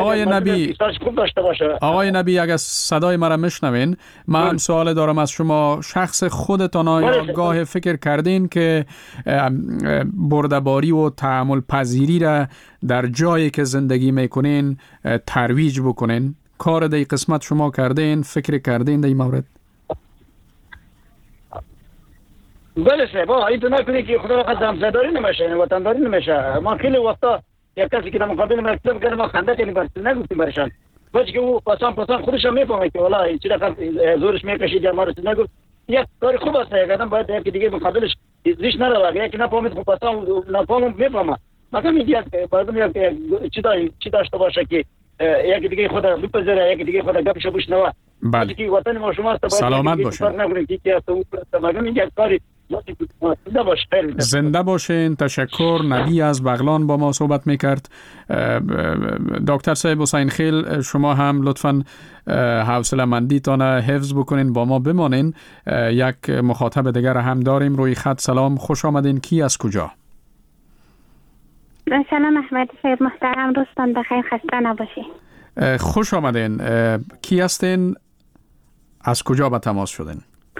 آقای نبی اگر صدای مرا میشنوین من سوال دارم از شما شخص خودتان آیا گاه فکر کردین که برده‌باری و تحمل پذیری را در جایی که زندگی میکنین ترویج بکنین؟ کار دی قسمت شما کردین؟ فکر کردین دی مورد؟ بله صاحب این تو نکنی که خدا وقت همسایه‌داری نمیشه وطنداری نمیشه. ما خیلی وقتا یک کسی که در مقابل ما اکتب کرده ما خنده کنیم برسل نگفتیم برشان باید که او پاسان خودش هم میفهمه که والا چی رقم زورش میکشید یا ما رسید نگفت یک کار خوب است یک آدم باید یکی دیگه مقابلش زیش نروه یکی نفهمید خب پاسان نفهمم میفهمه مثلا میگه مردم یک چی داشته باشه که یکی دیگه خود بپذیره یکی دیگه خود گپش بشنوه بله که وطن ما شما است سلامت باشین زنده باشین. تشکر. نبی از بغلان با ما صحبت میکرد. دکتر صاحب حسین خیل شما هم لطفاً حوصله مندیتان حفظ بکنین با ما بمانین. یک مخاطب دیگر هم داریم روی خط. سلام خوش آمدین. کی از کجا؟ سلام احمد صاحب محترم روزتان بخیر خسته نباشین. خوش آمدین. کی هستین؟ از کجا به تماس شدین؟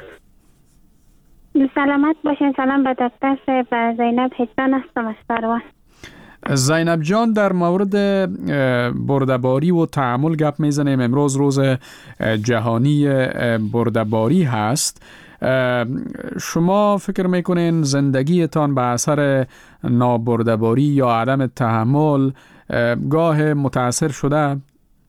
سلامت باشین. سلام به دکتر صاحب و زینب هجان هستم از سروان. زینب جان در مورد برده‌باری و تحمل گپ میزنیم. امروز روز جهانی برده‌باری هست. شما فکر میکنین زندگیتان به اثر نابرده‌باری یا عدم تحمل گاه متاثر شده؟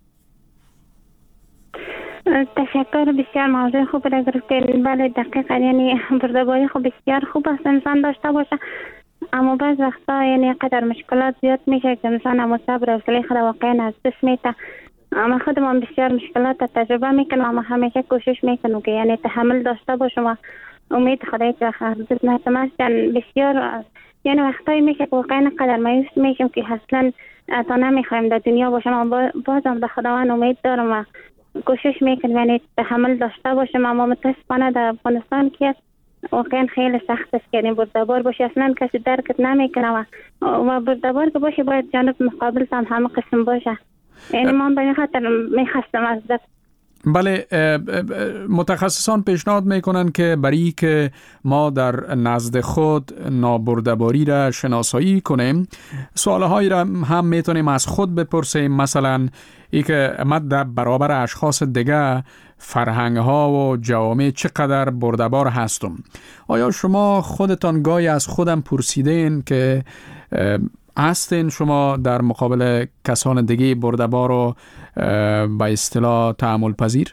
تشکر. بسیار موضوع خوب را گرفتین. بله دقیقا یعنی برده‌باری خوب بسیار خوب است انسان داشته باشه اما بعض وقتا یعنی قدر مشکلات زیاد میشه که انسان اما صبر و حوصله خود واقعا از دست میده. اما خودم بسیار مشکلات تجربه میکنم اما همیشه کوشش میکنم که یعنی تحمل داشته باشم و امید خدای که حضرت نتماس بسیار یعنی وقتایی میشه که واقعا قدر مایوس میشم که اصلا تا نمیخوایم در دنیا باشم اما بازم به خداوند امید دارم و کوشش میکنم یعنی تحمل داشته باشم. اما متاسفانه در افغانستان که واقعا خیلی سخت است که یعنی برده‌بار باشه اصلا کسی درکت نمیکنه و برده‌بار که باشه باید جانب مقابل هم همه قسم باشه. یعنی من به خاطر میخواستم از دست. بله متخصصان پیشنهاد میکنن که برای که ما در نزد خود نابرده‌باری را شناسایی کنیم سوالهایی را هم میتونیم از خود بپرسیم. مثلا ای که ما در برابر اشخاص دیگه فرهنگ ها و جوامع چقدر برده‌بار هستم. آیا شما خودتان گاهی از خودم پرسیدین که هستین شما در مقابل کسان دیگه برده‌بار و به اصطلاح تحمل پذیر؟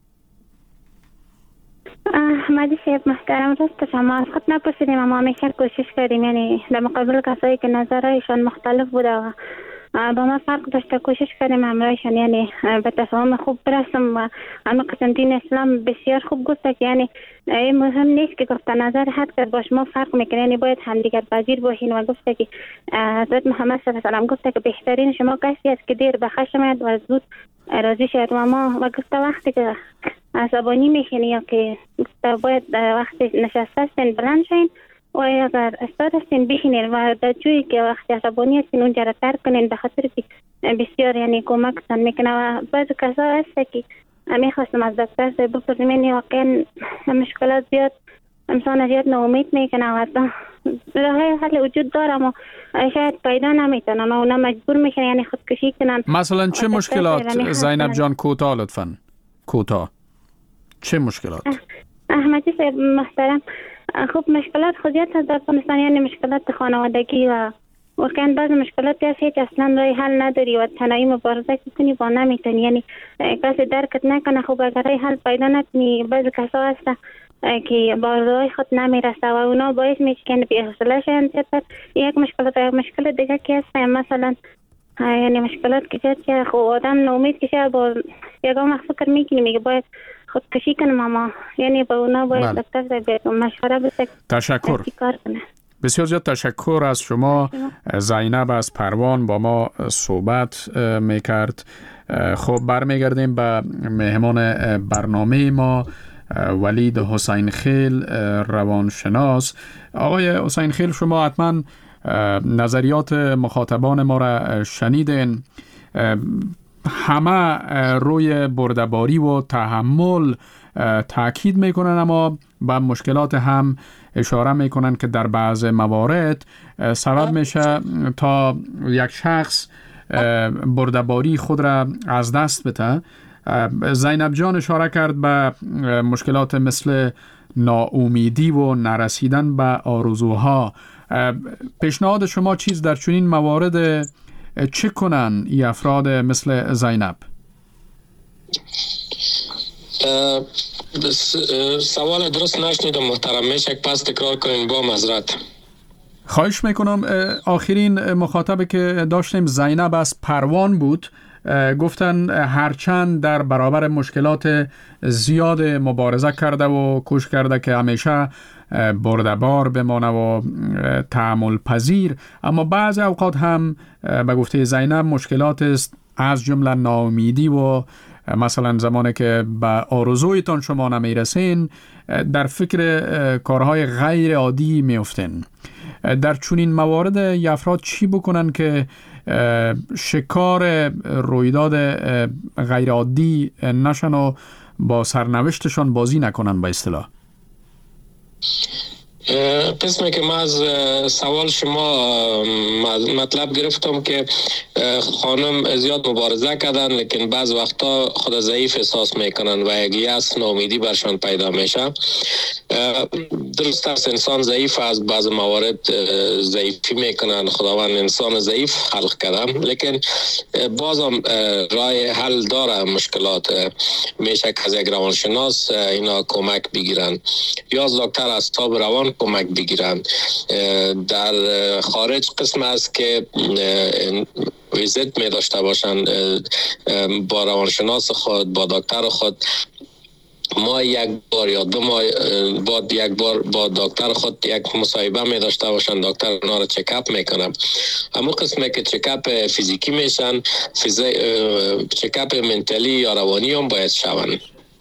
احمدی صاحب محترم راست شما از خود نپرسیدیم اما همیشه کوشش کردیم یعنی در مقابل کسایی که نظرهایشان مختلف بوده و با ما فرق داشته کوشش کردیم همراهشان یعنی به تفاهم خوب برسم و همه قسم دین اسلام بسیار خوب گفته که یعنی این مهم نیست که گفته نظر حد کرد باش ما فرق میکنه یعنی باید همدیگر پذیر باشین و گفته که حضرت محمد صلی الله علیه و آله گفته که بهترین شما کسی است که دیر به خشم آید و زود راضی شد و ما و گفته وقتی که عصبانی میشین یا که باید وقتی نشسته هستین بلند شین و اگر استاد هستین بشینین و در جوی که وقتی عصبانی هستین اونجا را ترک کنین به خاطر که بسیار یعنی کمکتان میکنه و بعض کسا هست که میخواستم از دکتر صاحب بپرسیم یعنی واقعا مشکلات زیاد انسان زیاد ناامید میکنه و راه حل وجود داره اما شاید پیدا نمیتونن و اونا مجبور میشن یعنی خودکشی کنن. مثلا چه مشکلات زینب جان؟ کوتاه لطفاً کوتاه. چه مشکلات؟ احمدی صاحب محترم خب مشکلات خودیت هست در افغانستان یعنی مشکلات خانوادگی و وکن بعض مشکلاتی هست هیچ اصلا رای حل نداری و تنهایی مبارزه کنی با نمیتونی، یعنی کسی درکت نکنه. خوب اگر رای حل پیدا نکنی بعض کسا هست که با رای خود نمیرسه و اونا باعث میشه که بی‌حوصله شن. یک مشکل دیگه که هست مثلا یعنی مشکلات که خب آدم ناامید که با یگام وقت فکر میکنی میگه باید خودکشی کنم، اما یعنی با اونا باید دکتر بیاد مشوره بده. تشکر. بسیار زیاد تشکر از شما. زینب از پروان با ما صحبت میکرد. خب برمیگردیم به مهمان برنامه ما، ولید حسین خیل، روانشناس. آقای حسین خیل، شما حتما نظریات مخاطبان ما را شنیدین. همه روی بردباری و تحمل تاکید میکنن، اما به مشکلات هم اشاره میکنن که در بعض موارد سبب میشه تا یک شخص بردباری خود را از دست بده. زینب جان اشاره کرد به مشکلات مثل ناامیدی و نرسیدن به آرزوها. پیشنهاد شما چیز در چنین موارد چه کنن ای افراد مثل زینب؟ سوال درست نشنیدم محترم، میشه پس تکرار کنین با معذرت؟ خواهش میکنم. آخرین مخاطبه که داشتیم زینب از پروان بود. گفتن هرچند در برابر مشکلات زیاد مبارزه کرده و کوشش کرده که همیشه بردبار بمانه و تحمل پذیر، اما بعض اوقات هم به گفته زینب مشکلات است از جمله ناامیدی و مثلا زمانی که به آرزویتان شما نمیرسین در فکر کارهای غیر عادی میفتین. در چنین موارد افراد چی بکنن که شکار رویداد غیر عادی نشن و با سرنوشتشان بازی نکنن به اصطلاح؟ قسمی که من از سوال شما مطلب گرفتم که خانم زیاد مبارزه کردن لیکن بعض وقتا خود ضعیف احساس میکنن و یک یأس ناامیدی برشان پیدا میشه. درست است انسان ضعیف از بعض موارد ضعیفی میکنن، خداوند انسان ضعیف خلق کردن، لیکن بازم راه حل داره. مشکلات میشه که از یک روانشناس اینا کمک بگیرن یا از دکتر اسباب روان کمک بگیرن. در خارج قسم است که ویزیت می داشته باشن با روانشناس خود، با دکتر خود. ما یک بار یا دو ماه بعد یک بار با دکتر خود یک مصاحبه می داشته باشن، دکتر اونا رو چکاپ میکنم. همون قسمه که چکاپ فیزیکی میشن، چکاپ منتالی یا روانی هم باید شون.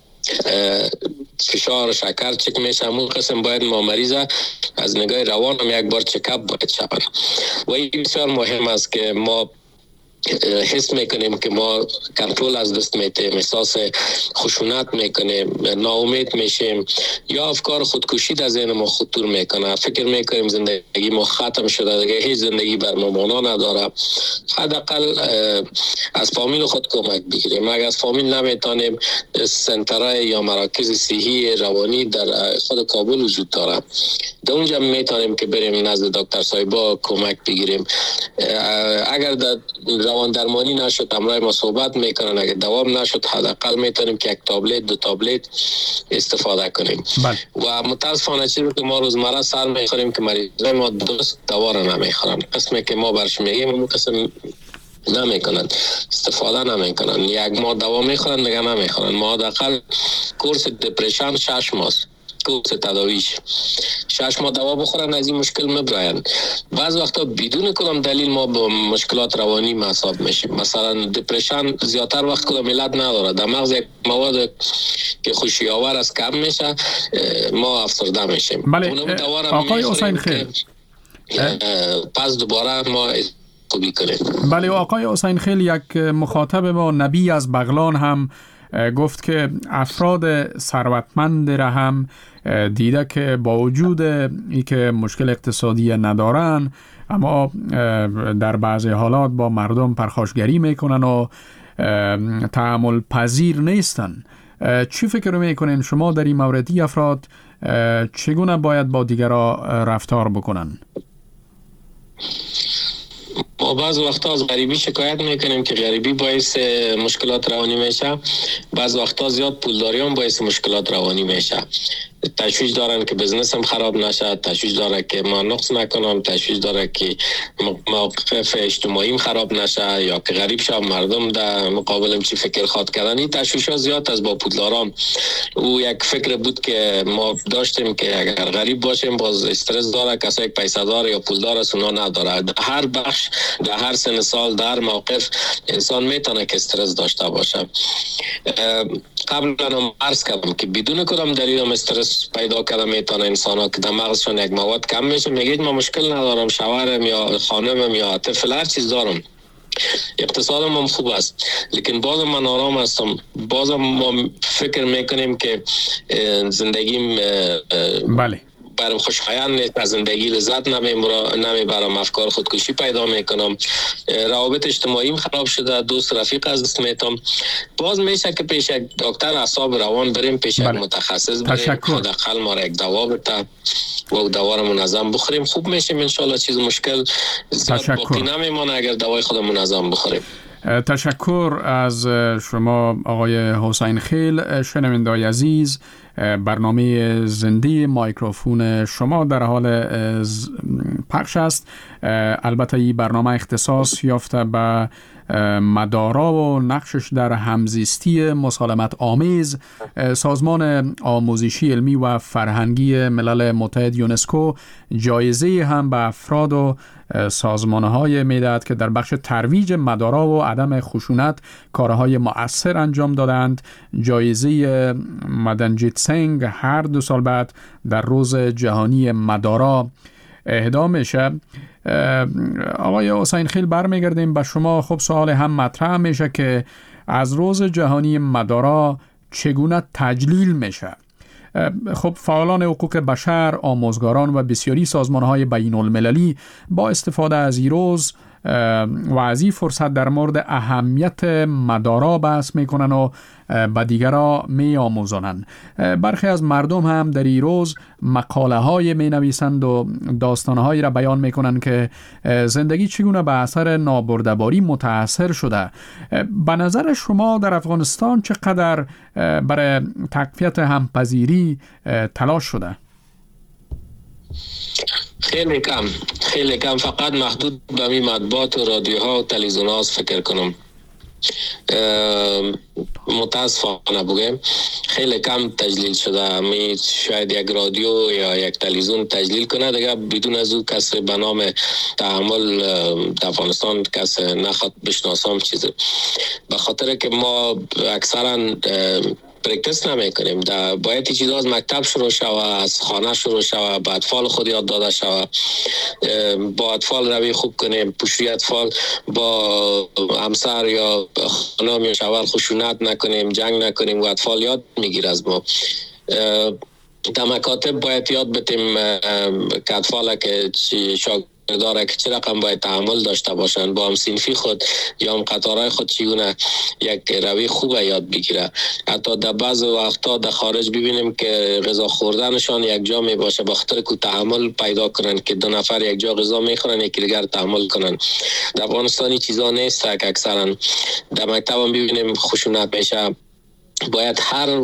فشار شکر چک میشه، همون قسم باید ما مریض از نگاه روان هم یک بار چکاپ باید شون. و این بسیار مهم است که ما حس میکنیم که ما کنترل از دست میتیم، احساس خشونت میکنیم، ناامید میشیم یا افکار خودکشی در ذهن ما خطور میکنه. فکر میکنیم زندگی ما ختم شده، دیگه هیچ زندگی بر ما معنا نداره. حداقل از فامیل خود کمک بگیریم. اگر از فامیل نمیتونیم، سنترهای یا مراکز صحی روانی در خود کابل وجود داره، در اونجا میتونیم که بریم نزد دکتر صاحبا کمک بگیریم. اگر در روان درمانی نشد همراه ما صحبت میکنن، اگر دوام نشد حداقل میتونیم که یک تابلت دو تابلت استفاده کنیم. و متاسفانه چیزی که ما روزمره سر میخوریم که مریضای ما درست دوا را نمیخورن. قسمی که ما برش میگیم اون قسم نمیکنن، استفاده نمیکنن. یک ماه دوا میخورن دیگه نمیخورن. ما حداقل کورس دپرشن 6 ماه کورس تداویش 6 ماه دوا بخورن از این مشکل میبراین. بعض وقتا بدون کدام دلیل ما با مشکلات روانی مصاب میشیم. مثلا دپرشن زیادتر وقت کدام علت نداره، در مغز یک مواد که خوشی آور از کم میشه ما افسرده میشیم. بله آقای حسین خیل، پس دوباره ما خوبی کنیم. بله آقای حسین خیل، یک مخاطب ما نبی از بغلان هم گفت که افراد ثروتمند را هم دیده که با وجود ای که مشکل اقتصادی ندارن اما در بعضی حالات با مردم پرخاشگری میکنن و تحمل پذیر نیستن. چی فکر میکنین شما در این موردی افراد چگونه باید با دیگران رفتار بکنن؟ ما بعض وقتا از غریبی شکایت میکنیم که غریبی باعث مشکلات روانی میشه، بعض وقتا زیاد پولداری هم باعث مشکلات روانی میشه. تشویش دارن که بزنس هم خراب نشه، تشویش داره که ما نقص نکنم، تشویش داره که موقف اجتماعیم خراب نشه یا که غریب شب مردم در مقابلم چی فکر خواد کردن. این تشویش ها زیاد از با پولداران. او یک فکر بود که ما داشتیم که اگر غریب باشیم باز استرس داره، کسی یک پیسه داره یا پولدار است اونا نداره. هر بخش در هر سن سال در موقف انسان میتونه که استرس داشته باشه. قبلا هم عرض کردم که بدون کدام دلیل هم استرس پیدا کرده میتونه انسان ها که در مغزشان یک مواد کم میشه، میگید ما مشکل ندارم، شوهرم یا خانمم یا طفل هر چیز دارم، اقتصادم هم خوب است، لیکن بازم من آرام هستم. بازم ما فکر میکنیم که زندگیم بله برام خوشایند نیست، از زندگی لذت نمیبرم، افکار خودکشی پیدا میکنم، روابط اجتماعیم خراب شده، دوست رفیق از دست میتم. باز میشه که پیش یک دکتر اعصاب روان بریم، پیش یک متخصص بریم، حداقل ما را یک دوا بده و دوا را منظم بخوریم، خوب میشیم ان شاء الله. چیز مشکل زیاد باقی نمیمونه اگر دوای خود منظم بخوریم. تشکر از شما آقای حسین خیل. شنونده‌های عزیز، برنامه زنده مایکروفون شما در حال پخش است. البته این برنامه اختصاص یافته به مدارا و نقشش در همزیستی مسالمت آمیز. سازمان آموزشی علمی و فرهنگی ملل متحد یونسکو جایزه هم به افراد و سازمان‌های میدهد که در بخش ترویج مدارا و عدم خشونت کارهای مؤثر انجام دادند. جایزه مدنجیت سنگ هر 2 سال بعد در روز جهانی مدارا اهدا میشه. آقای حسین خیل، برمیگردیم به شما. خب سوال هم مطرح میشه که از روز جهانی مدارا چگونه تجلیل میشه؟ خب فعالان حقوق بشر، آموزگاران و بسیاری سازمان‌های بین‌المللی با استفاده از این روز و از این فرصت در مورد اهمیت مدارا بحث میکنن و به دیگران می آموزانن. برخی از مردم هم در این روز مقاله های می نویسند و داستان هایی را بیان میکنن که زندگی چگونه به اثر نابرده‌باری متاثر شده. به نظر شما در افغانستان چقدر برای تقویت همپذیری تلاش شده؟ خیلی کم، فقط محدود به می مطبوعات و رادیوها و تلویزیون ها فکر کنم. متاسفانه بگم خیلی کم تجلیل شده. می شاید یک رادیو یا یک تلویزیون تجلیل کنه دیگه، بدون از او کسی به نام تحمل در افغانستان کسی نخواد بشناسم چیزی، به خاطر که ما اکثرا پرکتس نمی کنیم. باید این چیزا از مکتب شروع شوه، از خانه شروع شوه، با اطفال خود یاد داده شوه، با اطفال روی خوب کنیم، پشوی اطفال با همسر یا خانم یا شوهر خشونت نکنیم، جنگ نکنیم و اطفال یاد میگیر از ما. در مکاتب باید یاد بتیم که اطفال که داره که چه رقم باید تحمل داشته باشند با هم صنفی خود یا هم قطارهای خود چگونه یک روی خوب یاد بگیره. حتی در بعض وقتا در خارج ببینیم که غذا خوردنشان یک جا می باشه، با خاطر که تحمل پیدا کنن که 2 نفر یک جا غذا میخورن یکی دیگر تحمل کنن. در افغانستان چیزا نیست که اکثرا در مکتب هم ببینیم خشونت میشه. باید هر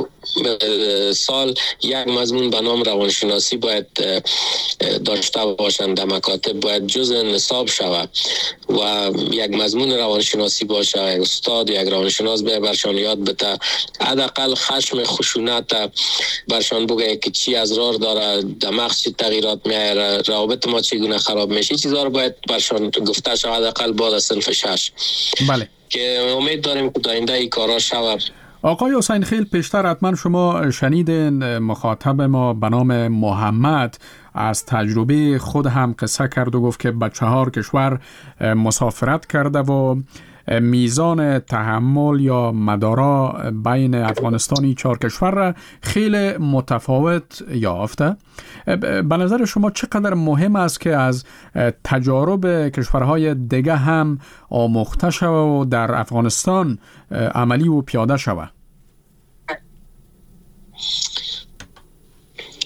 سال یک مضمون به نام روانشناسی باید داشته باشند. در مکاتب باید جزء نصاب شود و یک مضمون روانشناسی باشه، یک استاد یک روانشناس برشان یاد بده، حداقل خشم خشونت برشان بگه که چی اضرار داره، دماغ چی تغییرات میاره، روابط ما چگونه خراب میشه. چیزا رو باید برشان گفته شود حداقل بعد از صنف 6. بله، که امید داریم که آینده این کارا شود. آقای حسین خیل، پیشتر حتما شما شنیدین مخاطب ما به نام محمد از تجربه خود هم قصه کرد و گفت که به 4 کشور مسافرت کرده و میزان تحمل یا مدارا بین افغانستانی 4 کشور را خیلی متفاوت یافته. به نظر شما چقدر مهم است که از تجارب کشورهای دیگه هم آموخته شود و در افغانستان عملی و پیاده شود؟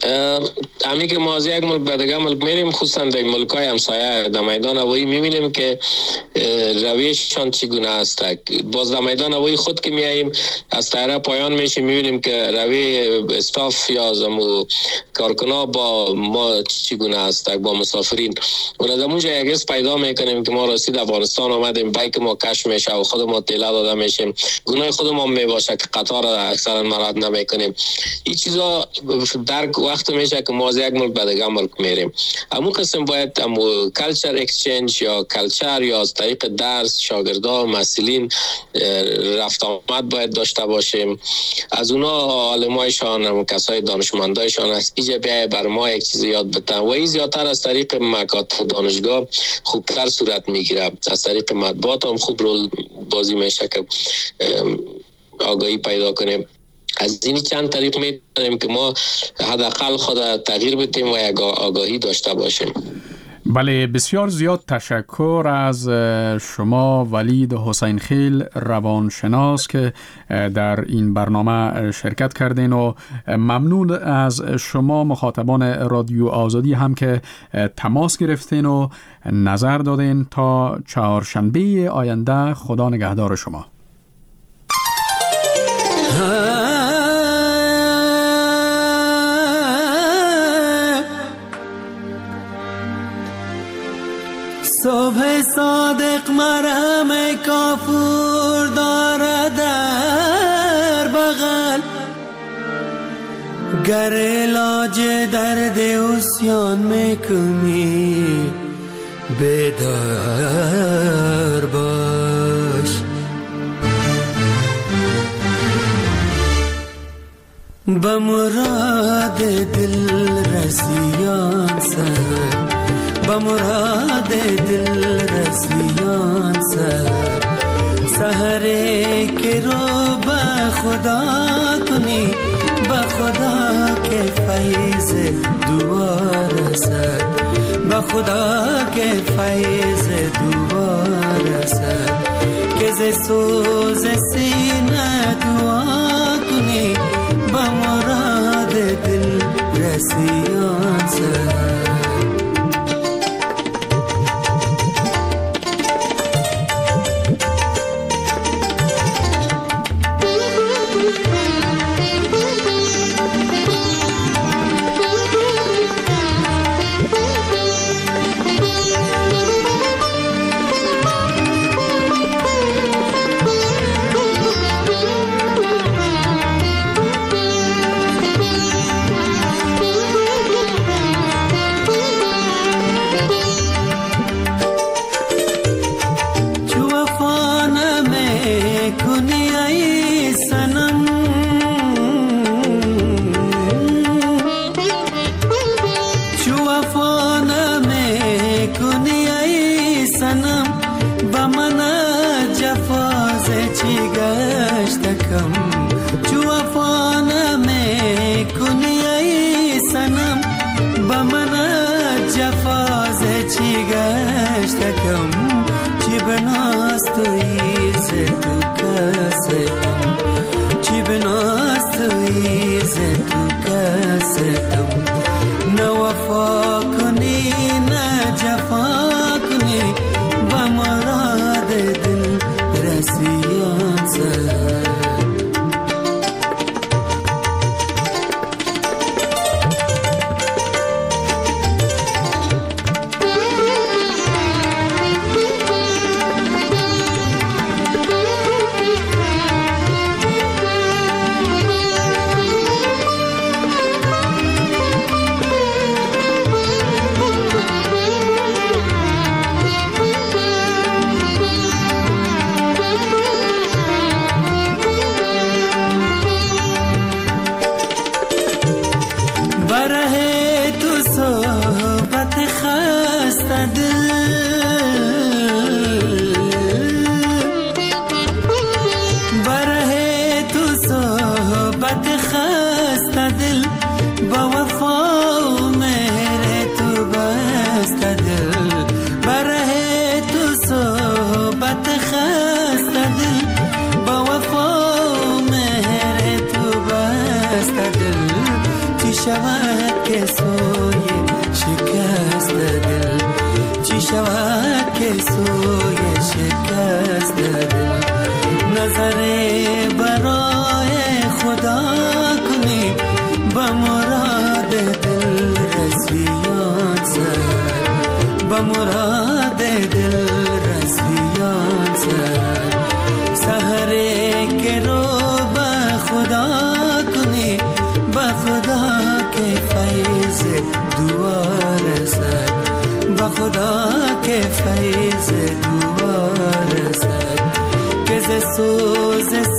امی که ما از یک ملک به دیگه ملک میریم، خصوصا در ملک‌های همسایه در میدان هوایی میبینیم که رویششان چگونه است. باز در میدان هوایی خود که میاییم از طیاره پایان میشیم میبینیم که روی استاف یا زمو کارکنان با ما چگونه است، با مسافرین. و در اونجا یک حس پیدا میکنیم که ما رسید افغانستان آمدیم، بایک ما کش میشه و خود ما تیلا داده میشیم. گناه خود ما میباشه که قطار اکثرا مراد نمیکنیم. این چیزا درک وقت میشه که ما از یک ملک به دیگه ملک میریم. همون قسم باید همون کلچر اکسچنج یا کلچر یا از طریق درس شاگردان مسئولین رفت آمد باید داشته باشیم. از اونا عالمایشان هم کسای دانشمندایشان است اینجا بیای بر ما یک چیز یاد بتن و این زیادتر از طریق مکاتب دانشگاه خوبتر صورت میگیره. از طریق مطبوعات هم خوب رول بازی میشه که آگاهی پیدا کنیم. از این چند طریق میتونیم که ما حداقل خود تغییر بدیم و یک آگاهی داشته باشیم. بله، بسیار زیاد تشکر از شما ولید حسین خیل روانشناس که در این برنامه شرکت کردین و ممنون از شما مخاطبان رادیو آزادی هم که تماس گرفتین و نظر دادین. تا چهارشنبه آینده خدا نگهدار شما. صبح صادق مرهم کافور داره در بغل، گر علاج درد عصیان میکنی بیدار باش. به مراد دل رسیان سر، به مراد دل رسیان سر، سحره که رو به خدا کنی، به خدا که فیض دعا رسد، به خدا که فیض دعا رسد، که ز سوز سینه دعا کنی، به مراد دل رسیان سر. شود که سوی شکست دل، چی شود که سوی شکست دل. نظر برای خدا کنی با مراد دل رسیان سر، با مراد دل رسیان سر. سحره که رو با خدا کنی، با خدا که فیض دوار سر، با خدا که فیض دوار سر. که ز سوز